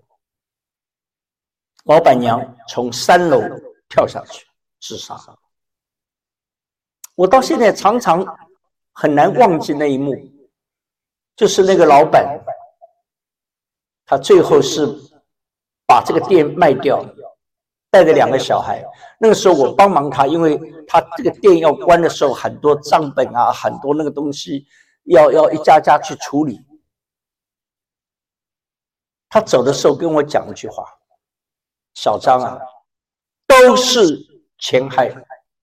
老板娘从三楼跳下去自杀。我到现在常常很难忘记那一幕，就是那个老板，他最后是把这个店卖掉，带着两个小孩。那个时候我帮忙他，因为他这个店要关的时候，很多账本啊，很多那个东西要要一家家去处理。他走的时候跟我讲一句话：“小张啊，都是钱害。”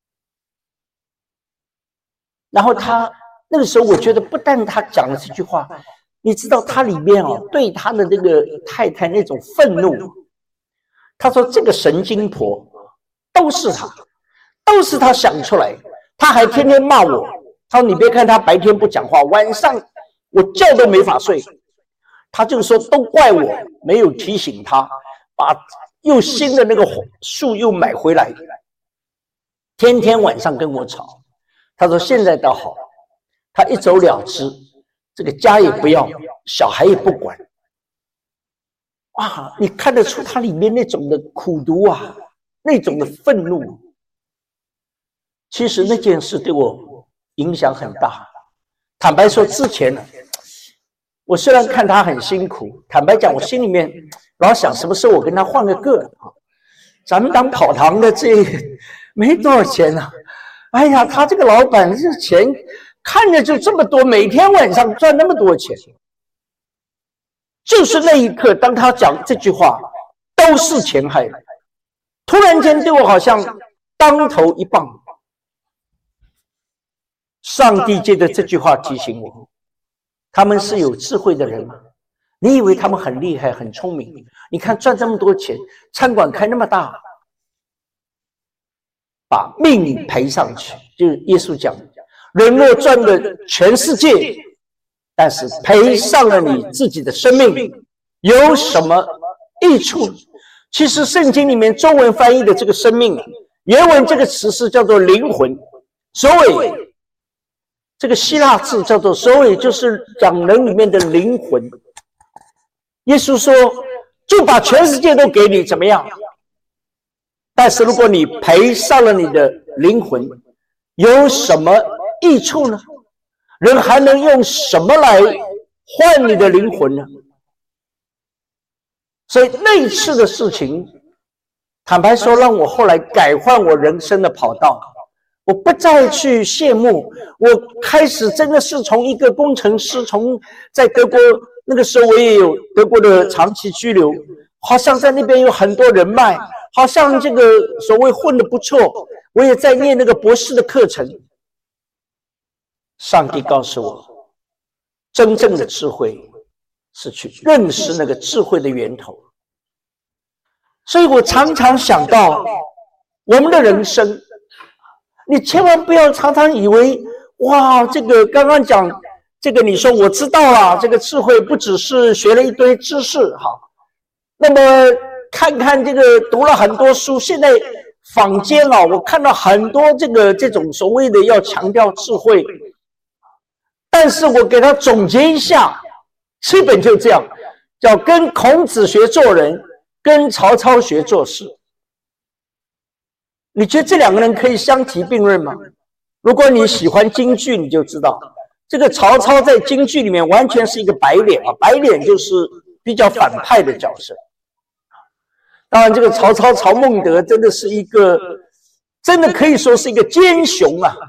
然后他那个时候，我觉得不但他讲了这句话，你知道他里面哦，对他的那个太太那种愤怒。他说：“这个神经婆都是他，都是他想出来。他还天天骂我。他说你别看他白天不讲话，晚上我觉都没法睡。他就说都怪我没有提醒他，把又新的那个树又买回来，天天晚上跟我吵。他说现在倒好，他一走了之，这个家也不要，小孩也不管。啊，你看得出他里面那种的苦毒啊，那种的愤怒。其实那件事对我影响很大。坦白说，之前呢，我虽然看他很辛苦，坦白讲，我心里面老想什么时候我跟他换个个啊。咱们当跑堂的这没多少钱呢、啊。哎呀，他这个老板这钱看着就这么多，每天晚上赚那么多钱。就是那一刻，当他讲这句话，都是钱害的，突然间对我好像当头一棒。上帝借着这句话提醒我，他们是有智慧的人吗？你以为他们很厉害、很聪明？你看赚这么多钱，餐馆开那么大，把命赔上去。就是耶稣讲，人若赚了全世界，但是赔上了你自己的生命，有什么益处？其实圣经里面中文翻译的这个生命啊，原文这个词是叫做灵魂，所谓这个希腊字叫做所谓，就是讲人里面的灵魂。耶稣说，就把全世界都给你，怎么样？但是如果你赔上了你的灵魂，有什么益处呢？人还能用什么来换你的灵魂呢？所以那一次的事情，坦白说，让我后来改换我人生的跑道。我不再去羡慕，我开始真的是从一个工程师，从在德国那个时候我也有德国的长期居留，好像在那边有很多人脉，好像这个所谓混得不错，我也在念那个博士的课程。上帝告诉我，真正的智慧是去认识那个智慧的源头。所以我常常想到我们的人生，你千万不要常常以为，哇，这个刚刚讲这个，你说我知道了，这个智慧不只是学了一堆知识，好，那么看看这个读了很多书，现在坊间啊，我看到很多这个这种所谓的要强调智慧，但是我给他总结一下，基本就这样，叫跟孔子学做人，跟曹操学做事。你觉得这两个人可以相提并论吗？如果你喜欢京剧，你就知道这个曹操在京剧里面完全是一个白脸啊，白脸就是比较反派的角色。当然，这个曹操曹孟德真的是一个，真的可以说是一个奸雄啊。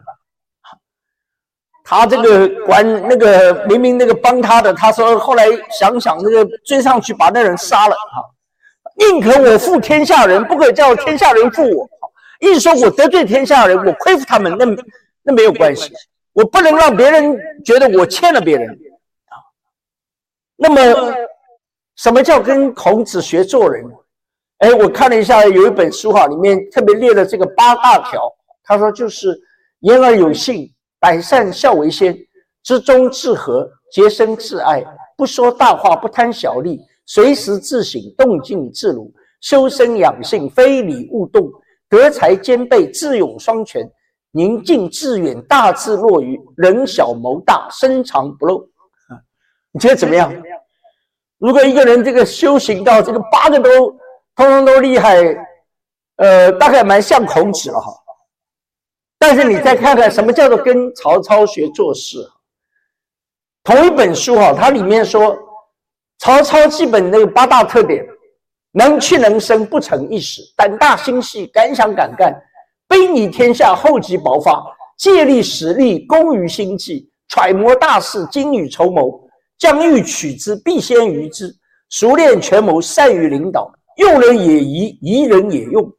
他这个管那个明明那个帮他的，他说后来想想那个追上去把那人杀了啊，宁可我负天下人，不可叫天下人负我。意思说我得罪天下人，我亏负他们，那那没有关系，我不能让别人觉得我欠了别人啊。那么，什么叫跟孔子学做人？哎，我看了一下，有一本书哈，里面特别列了这个八大条。他说就是言而有信，百善孝为先，知忠治和，洁身自爱， 不说大话，不贪小利，随时自省，动静自如，修身养性，非礼勿动，德才兼备，智勇双全，宁静致远，大智若愚，人小谋大，深藏不露。你觉得怎么样？如果一个人这个修行到这个八个都通通都厉害，呃，大概蛮像孔子了哈。但是你再看看什么叫做跟曹操学做事。同一本书哈，它里面说曹操基本那个八大特点：能屈能伸，不逞一时；胆大心细，敢想敢干；卑拟天下，厚积薄发；借力使力，工于心计；揣摩大事，精于筹谋。将欲取之，必先于之；熟练权谋，善于领导。用人也疑，疑人也用。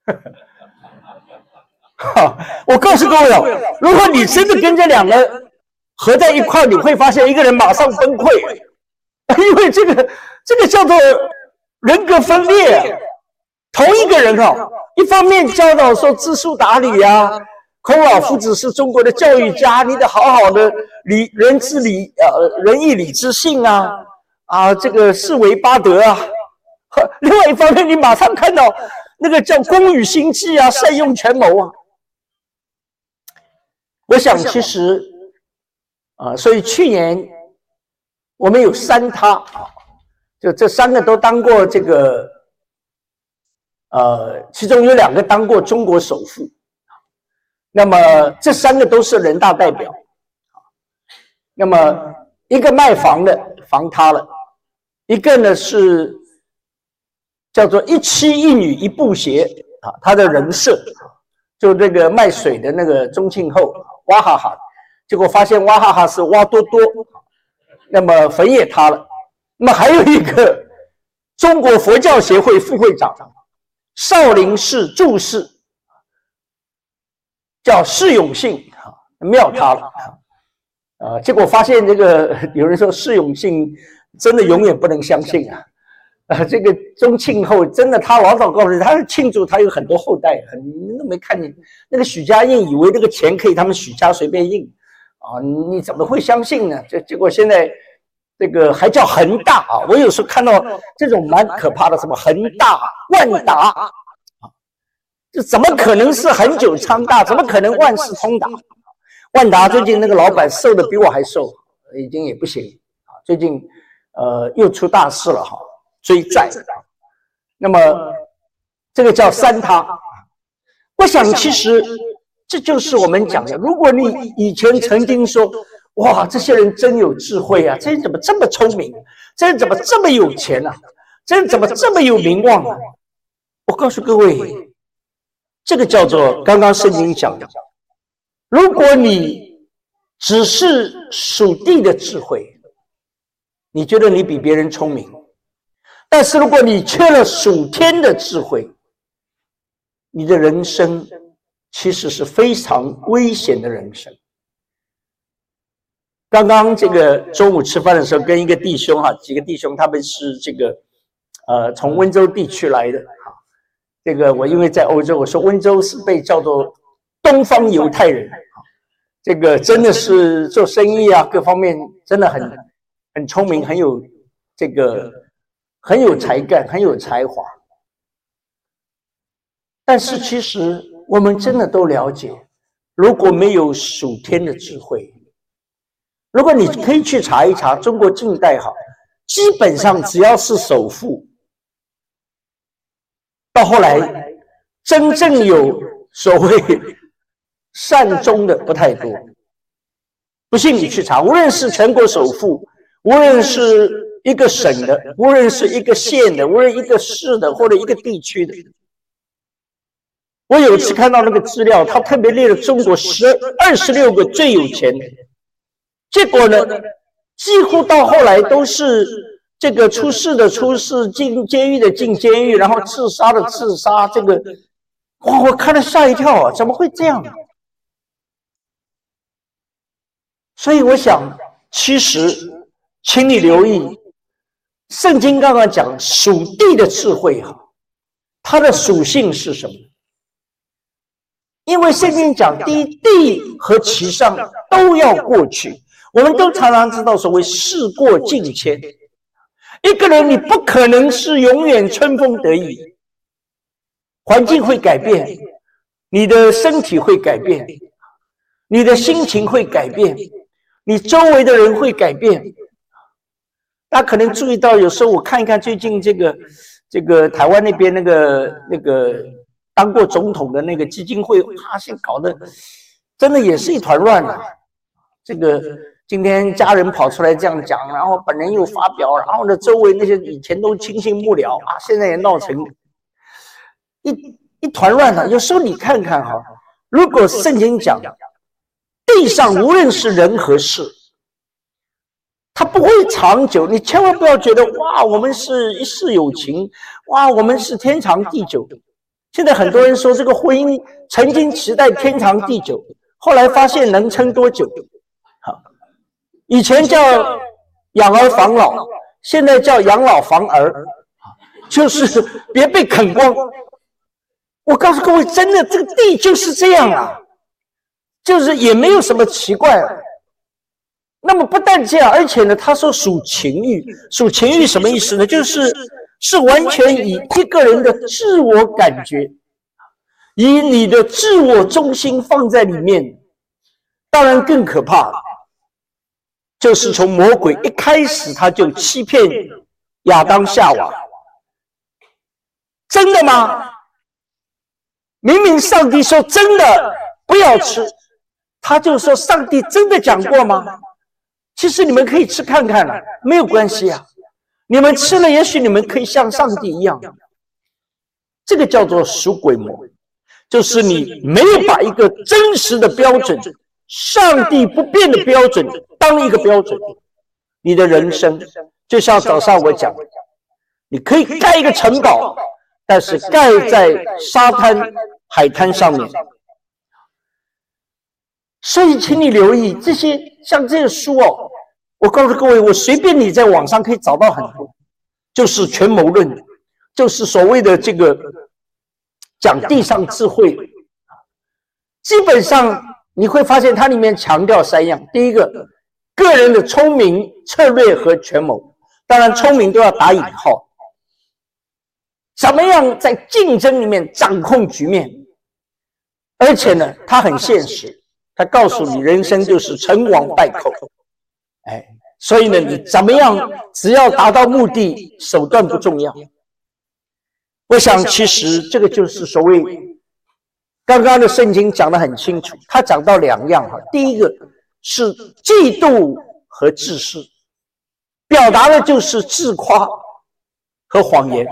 我告诉各位哦，如果你真的跟这两个合在一块，你会发现一个人马上崩溃，因为这个这个叫做人格分裂啊。同一个人哦，一方面教导说知书达理啊，孔老夫子是中国的教育家，你得好好的礼仁之礼，呃，仁义礼智信啊，啊，这个四维八德啊。另外一方面，你马上看到那个叫工于心计啊，善用权谋啊。我想其实啊，所以去年我们有三他，就这三个都当过这个，呃，其中有两个当过中国首富。那么这三个都是人大代表，那么一个卖房的房塌了，一个呢是叫做一妻一女一布鞋啊，他的人设就这个卖水的那个钟庆后哇哈哈，结果发现哇哈哈是哇多多，那么坟也塌了。那么还有一个中国佛教协会副会长少林寺住持叫释永信啊，庙塌了啊，结果发现这个有人说释永信真的永远不能相信啊，啊，这个钟庆后真的他老早告诉你，他是庆祝他有很多后代，很你都没看见那个许家印以为那个钱可以他们许家随便印啊，你怎么会相信呢？这结果现在这个还叫恒大啊，我有时候看到这种蛮可怕的，什么恒大、万达。这怎么可能是恒久昌大？怎么可能万事通达？万达最近那个老板瘦的比我还瘦，已经也不行啊。最近呃又出大事了哈，追债。那么这个叫三他。我想其实这就是我们讲的，如果你以前曾经说哇这些人真有智慧啊，这人怎么这么聪明？这人怎么这么有钱啊？这人怎么这么有名望啊？我告诉各位。这个叫做刚刚圣经讲的，如果你只是属地的智慧，你觉得你比别人聪明，但是如果你缺了属天的智慧，你的人生其实是非常危险的人生。刚刚这个中午吃饭的时候，跟一个弟兄哈，几个弟兄他们是这个呃从温州地区来的。这个我因为在欧洲，我说温州是被叫做东方犹太人，这个真的是做生意啊，各方面真的很很聪明，很有这个很有才干，很有才华。但是其实我们真的都了解，如果没有属天的智慧，如果你可以去查一查中国近代哈，基本上只要是首富。到后来，真正有所谓善终的不太多。不信你去查，无论是全国首富，无论是一个省的，无论是一个县的，无论一个市的或者一个地区的。我有一次看到那个资料，他特别列了中国十二十六个最有钱的，结果呢，几乎到后来都是。这个出事的出事，进监狱的进监狱，然后自杀的自杀，这个哇，我看了吓一跳啊！怎么会这样？所以我想，其实，请你留意，圣经刚刚讲属地的智慧哈，它的属性是什么？因为圣经讲地地和其上都要过去， 我们都常常知道所谓事过境迁，一个人你不可能是永远春风得意，环境会改变，你的身体会改变，你的心情会改变，你周围的人会改变。大家可能注意到，有时候我看一看最近这个这个台湾那边那个那个当过总统的那个基金会，他现在搞得真的也是一团乱了。这个今天家人跑出来这样讲，然后本人又发表，然后呢，周围那些以前都亲信幕僚啊，现在也闹成一一团乱了。有时候你看看哈，如果圣经讲地上无论是人和事，它不会长久，你千万不要觉得哇，我们是一世有情，哇，我们是天长地久。现在很多人说这个婚姻曾经期待天长地久，后来发现能撑多久？好，以前叫养儿防老，现在叫养老防儿，就是别被啃光。我告诉各位，真的这个地就是这样啊，就是也没有什么奇怪了。那么不但这样，而且呢，他说属情欲，属情欲什么意思呢？就是是完全以一个人的自我感觉，以你的自我中心放在里面。当然更可怕了，就是从魔鬼一开始他就欺骗亚当夏娃。真的吗？明明上帝说真的不要吃，他就说上帝真的讲过吗？其实你们可以吃看看了，没有关系啊。你们吃了，也许你们可以像上帝一样。这个叫做属鬼魔，就是你没有把一个真实的标准，上帝不变的标准当一个标准。你的人生就像早上我讲，你可以盖一个城堡，但是盖在沙滩海滩上面。所以请你留意这些，像这些书哦，我告诉各位，我随便你在网上可以找到很多，就是权谋论，就是所谓的这个讲地上智慧。基本上你会发现它里面强调三样：第一个，个人的聪明、策略和权谋，当然聪明都要打引号，怎么样在竞争里面掌控局面，而且呢，它很现实。他告诉你，人生就是成王败寇，哎，所以呢，你怎么样，只要达到目的，手段不重要。我想，其实这个就是所谓刚刚的圣经讲得很清楚，他讲到两样哈，第一个是嫉妒和自私，表达的就是自夸和谎言，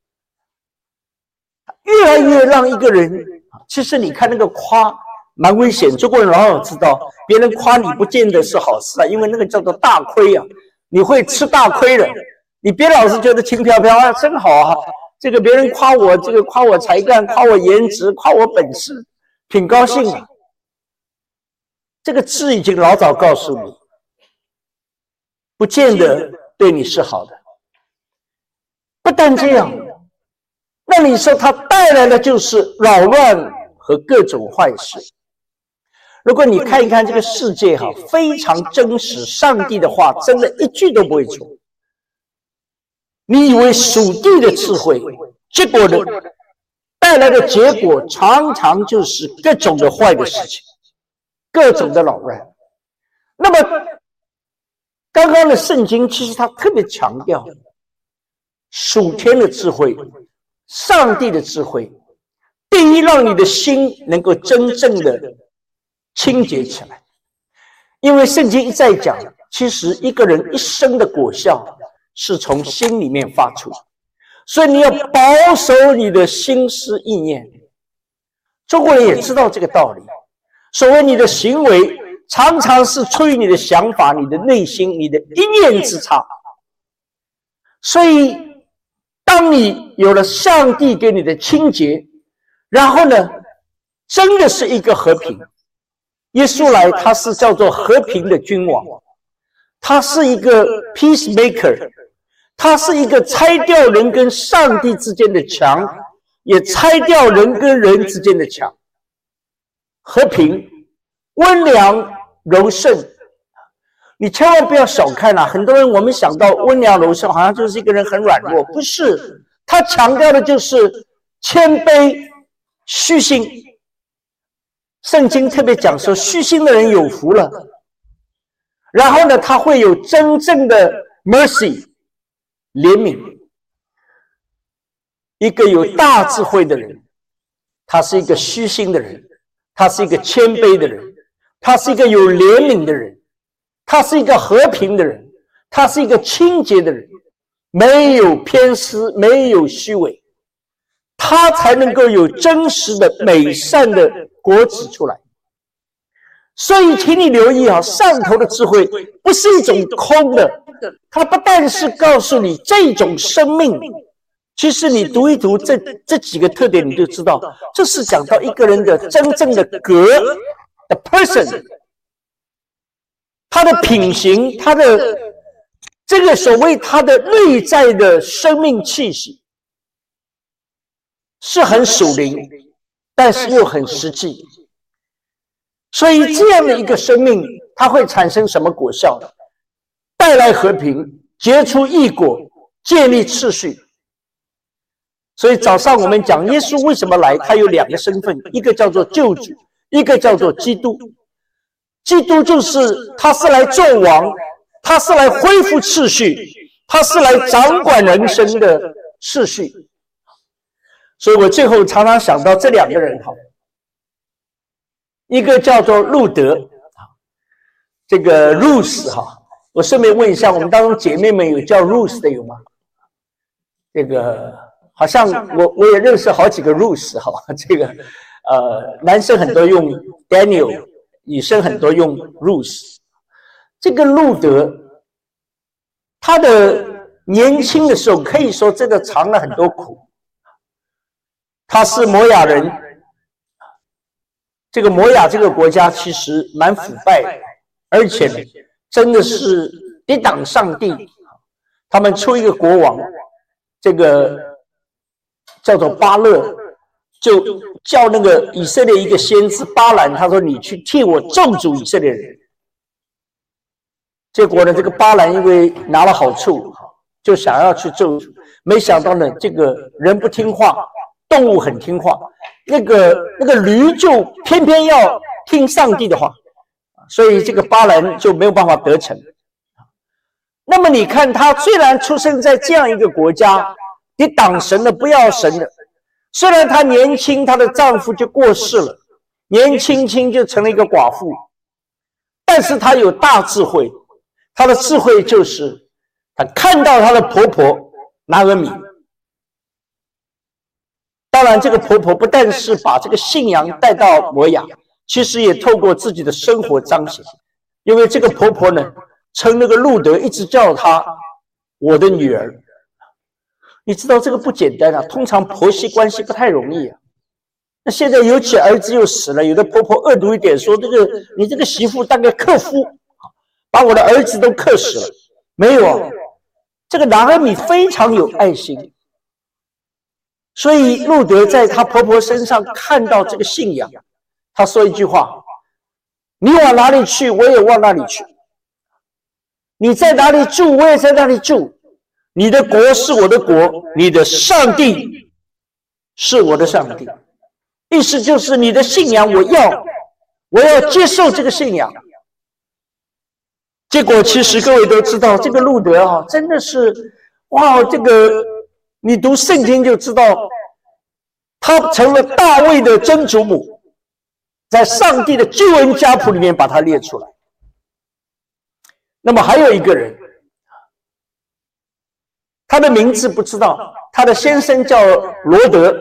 越来越让一个人，其实你看那个夸。蛮危险，中国人老早知道，别人夸你不见得是好事啊，因为那个叫做大亏啊，你会吃大亏的。你别老是觉得轻飘飘啊，真好啊，这个别人夸我，这个夸我才干，夸我颜值，夸我本事，挺高兴的。这个字已经老早告诉你，不见得对你是好的。不但这样，那你说它带来的就是扰乱和各种坏事。如果你看一看这个世界哈，非常真实，上帝的话真的一句都不会错。你以为属地的智慧，结果呢，带来的结果常常就是各种的坏的事情，各种的扰乱。那么刚刚的圣经其实它特别强调属天的智慧，上帝的智慧，第一让你的心能够真正的清洁起来。因为圣经一再讲，其实一个人一生的果效是从心里面发出，所以你要保守你的心思意念。中国人也知道这个道理，所谓你的行为常常是出于你的想法、你的内心、你的一念之差。所以当你有了上帝给你的清洁，然后呢，真的是一个和平。耶稣来，他是叫做和平的君王，他是一个 peacemaker， 他是一个拆掉人跟上帝之间的墙，也拆掉人跟人之间的墙。和平、温良、柔顺。 你千万不要小看啊！很多人我们想到温良柔顺，好像就是一个人很软弱，不是，他强调的就是谦卑、虚心。圣经特别讲说，虚心的人有福了。然后呢，他会有真正的 mercy 怜悯。一个有大智慧的人，他是一个虚心的人，他是一个谦卑的人，他是一个有怜悯的人，他是一个和平的人，他是一个清洁的人，没有偏私，没有虚伪，他才能够有真实的美善的果子出来。所以请你留意啊，上头的智慧不是一种空的，它不但是告诉你这种生命，其实你读一读这这几个特点，你就知道，这是讲到一个人的真正的格的 person， 他的品行，他的这个所谓他的内在的生命气息，是很属灵，但是又很实际。所以这样的一个生命，它会产生什么果效？带来和平，结出义果，建立秩序。所以早上我们讲耶稣为什么来，他有两个身份，一个叫做救主，一个叫做基督。基督就是他是来做王，他是来恢复秩序，他是来掌管人生的秩序。所以我最后常常想到这两个人，好，一个叫做路德，这个 Ruth 哈，我顺便问一下，我们当中姐妹们有叫 Ruth 的有吗？这个好像我我也认识好几个 Ruth 哈，这个呃男生很多用 Daniel， 女生很多用 Ruth。这个路德，他的年轻的时候可以说真的尝了很多苦。他是摩亚人。这个摩亚这个国家其实蛮腐败，而且真的是抵挡上帝。他们出一个国王，这个叫做巴勒，就叫那个以色列一个先知巴兰，他说：“你去替我咒诅以色列人。”结果呢，这个巴兰因为拿了好处，就想要去咒诅，没想到呢，这个人不听话，动物很听话。那个那个驴就偏偏要听上帝的话，所以这个巴兰就没有办法得逞。那么你看，他虽然出生在这样一个国家，你挡神的不要神的，虽然她年轻，她的丈夫就过世了，年轻轻就成了一个寡妇，但是她有大智慧。她的智慧就是她看到她的婆婆拿俄米。当然这个婆婆不但是把这个信仰带到摩亚，其实也透过自己的生活彰显。因为这个婆婆呢，称那个路德一直叫她我的女儿。你知道这个不简单啊，通常婆媳关系不太容易啊。那现在尤其儿子又死了，有的婆婆恶毒一点说，这个你这个媳妇大概克夫，把我的儿子都克死了。没有啊，这个拿俄米非常有爱心。所以路德在她婆婆身上看到这个信仰，她说一句话：你往哪里去，我也往哪里去；你在哪里住，我也在哪里住；你的国是我的国，你的上帝是我的上帝。意思就是你的信仰我要，我要接受这个信仰。结果其实各位都知道，这个路德啊，真的是哇，这个你读圣经就知道，他成了大卫的曾祖母，在上帝的救恩家谱里面把他列出来。那么还有一个人，他的名字不知道，他的先生叫罗德。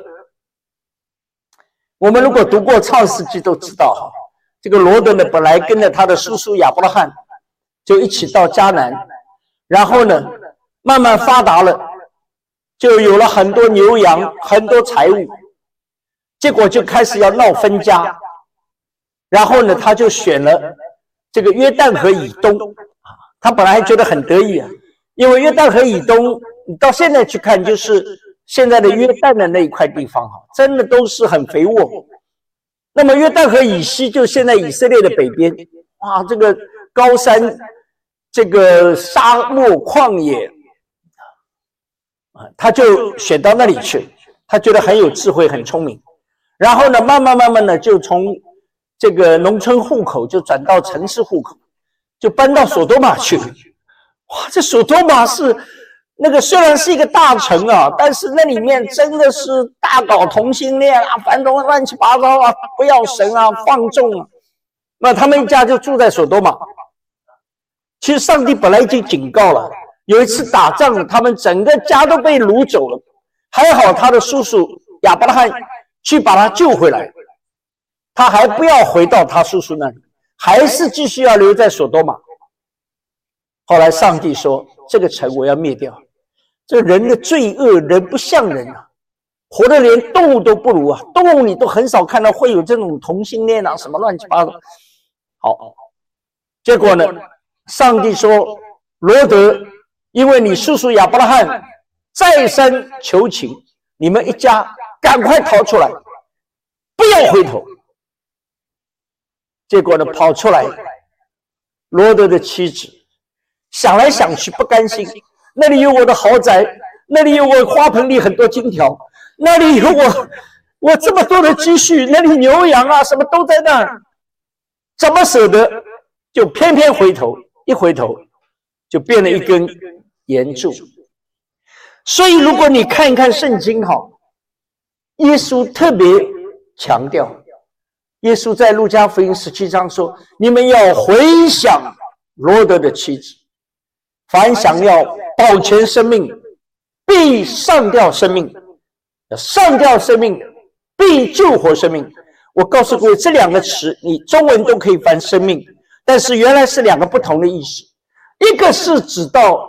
我们如果读过创世纪都知道哈，这个罗德呢，本来跟着他的叔叔亚伯拉罕就一起到迦南，然后呢慢慢发达了，就有了很多牛羊，很多财物，结果就开始要闹分家。然后呢他就选了这个约旦河以东，他本来还觉得很得意啊，因为约旦河以东你到现在去看，就是现在的约旦的那一块地方哈，真的都是很肥沃。那么约旦河以西就现在以色列的北边，哇，这个高山这个沙漠旷野啊，他就选到那里去，他觉得很有智慧，很聪明。然后呢，慢慢慢慢的就从这个农村户口就转到城市户口，就搬到索多玛去了。哇，这索多玛是那个虽然是一个大城啊，但是那里面真的是大搞同性恋啊，反正乱七八糟啊，不要神啊，放纵啊。那他们一家就住在索多玛。其实上帝本来已经警告了，有一次打仗，他们整个家都被掳走了，还好他的叔叔亚伯拉罕去把他救回来，他还不要回到他叔叔那里，还是继续要留在索多玛。后来上帝说，这个城我要灭掉，这人的罪恶，人不像人啊，活得连动物都不如啊，动物你都很少看到会有这种同性恋啊，什么乱七八糟。好，结果呢，上帝说，罗德，因为你叔叔亚伯拉罕再三求情，你们一家赶快逃出来，不要回头。结果呢，跑出来，罗德的妻子想来想去不甘心，那里有我的豪宅，那里有我花盆里很多金条，那里有我我这么多的积蓄，那里牛羊啊什么都在那儿，怎么舍得？就偏偏回头，一回头就变了一根岩柱。所以如果你看一看圣经哈，耶稣特别强调，耶稣在路加福音十七章说，你们要回想罗德的妻子，凡想要保全生命，必上吊生命；上吊生命，必救活生命。我告诉各位，这两个词你中文都可以翻生命，但是原来是两个不同的意思。一个是指到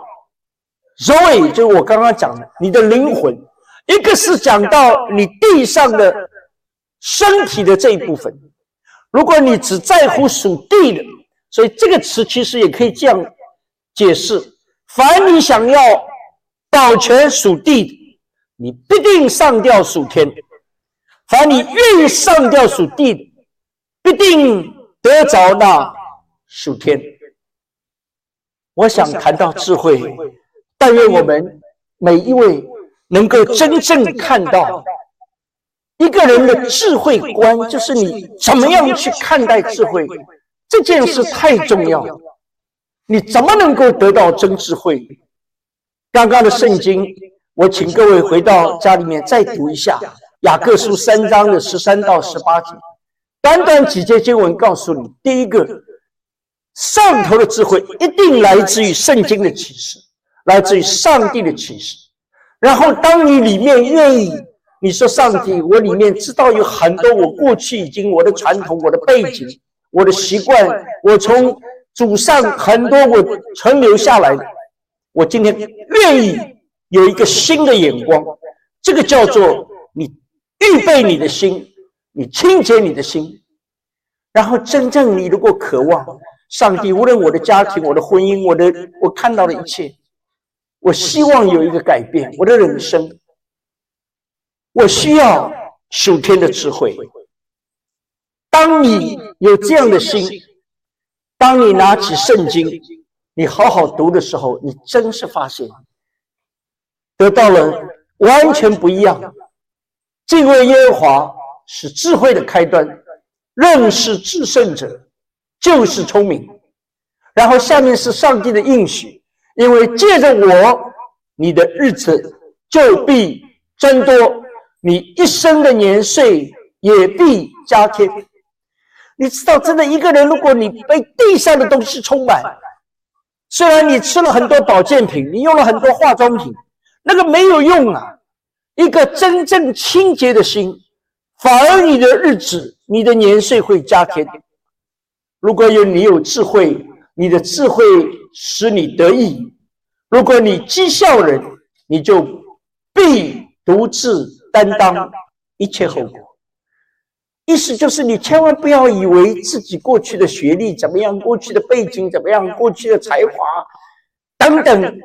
Zoe， 就是我刚刚讲的你的灵魂；一个是讲到你地上的身体的这一部分。如果你只在乎属地的，所以这个词其实也可以这样解释：凡你想要保全属地的，你必定上吊属天；凡你愿意上吊属地的，必定得着那属天。我想谈到智慧，但愿我们每一位能够真正看到一个人的智慧观，就是你怎么样去看待智慧，这件事太重要了。你怎么能够得到真智慧？刚刚的圣经，我请各位回到家里面再读一下雅各书三章的十三到十八节，短短几节经文告诉你，第一个，上头的智慧一定来自于圣经的启示，来自于上帝的启示。然后当你里面愿意，你说上帝，我里面知道有很多我过去已经我的传统，我的背景，我的习惯，我从祖上很多我存留下来的，我今天愿意有一个新的眼光，这个叫做你预备你的心，你清洁你的心。然后真正你如果渴望上帝，无论我的家庭，我的婚姻，我的我看到的一切，我希望有一个改变，我的人生，我需要属天的智慧。当你有这样的心，当你拿起圣经，你好好读的时候，你真是发现得到了完全不一样。敬畏耶和华是智慧的开端，认识至圣者就是聪明。然后下面是上帝的应许，因为借着我，你的日子就必增多，你一生的年岁也必加添。你知道，真的一个人，如果你被地上的东西充满，虽然你吃了很多保健品，你用了很多化妆品，那个没有用啊。一个真正清洁的心，反而你的日子，你的年岁会加添。如果有你有智慧，你的智慧使你得益；如果你讥笑人，你就必独自担当一切后果。意思就是你千万不要以为自己过去的学历怎么样，过去的背景怎么样，过去的才华等等。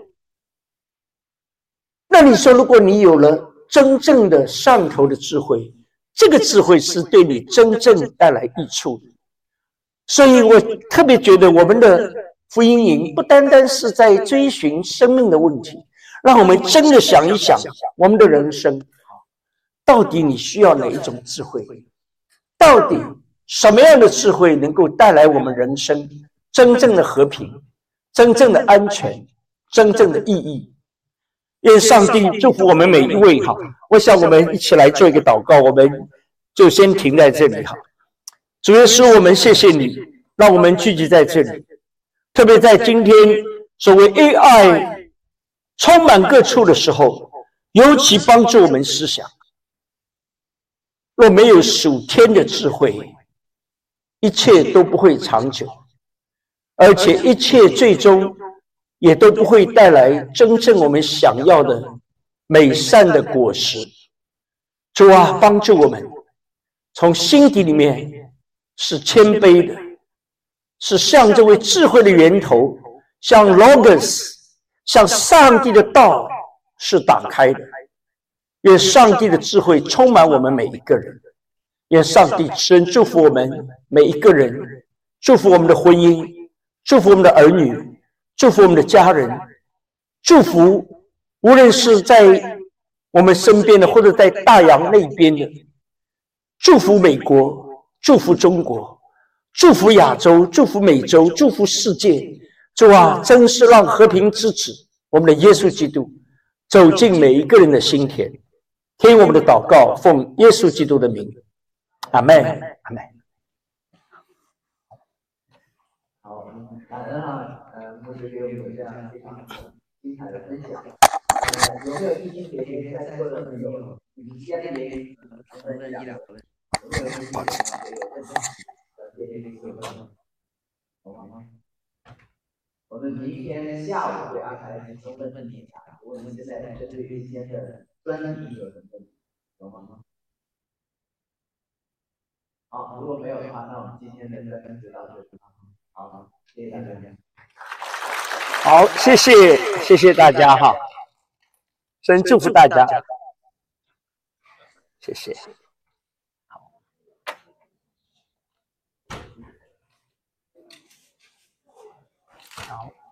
那你说，如果你有了真正的上头的智慧，这个智慧是对你真正带来益处的。所以我特别觉得我们的福音营不单单是在追寻生命的问题，让我们真的想一想我们的人生，到底你需要哪一种智慧？到底什么样的智慧能够带来我们人生真正的和平、真正的安全、真正的意义？愿上帝祝福我们每一位哈！我想我们一起来做一个祷告，我们就先停在这里哈。主耶稣，我们谢谢你，让我们聚集在这里，特别在今天所谓 A I 充满各处的时候，尤其帮助我们思想。若没有属天的智慧，一切都不会长久，而且一切最终也都不会带来真正我们想要的美善的果实。主啊，帮助我们从心底里面是谦卑的，是向这位智慧的源头，像 Logos， 像上帝的道是打开的。愿上帝的智慧充满我们每一个人，愿上帝慈恩祝福我们每一个人，祝福我们的婚姻，祝福我们的儿女，祝福我们的家人，祝福无论是在我们身边的，或者在大洋那边的，祝福美国，祝福中国，祝福亚洲，祝福美洲，祝福世界。主啊，真是让和平之子我们的耶稣基督走进每一个人的心田。听我们的祷告，奉耶稣基督的名，阿们，阿们。 好，感恩啊，呃，牧师给我们这样非常精彩的分享。呃，有没有一心姐姐在座的朋友？你先给承认一两个人，有没有一心姐姐有问题？谢谢你各位，好吗？我们明天下午会安排集中问题啊，我们现在针对今天的专题有什么问题？有吗？好，如果没有的话，那我们今天的专题就到这里。好，谢谢大家。 好，谢谢，谢谢大家哈，神祝福大家，谢谢。好。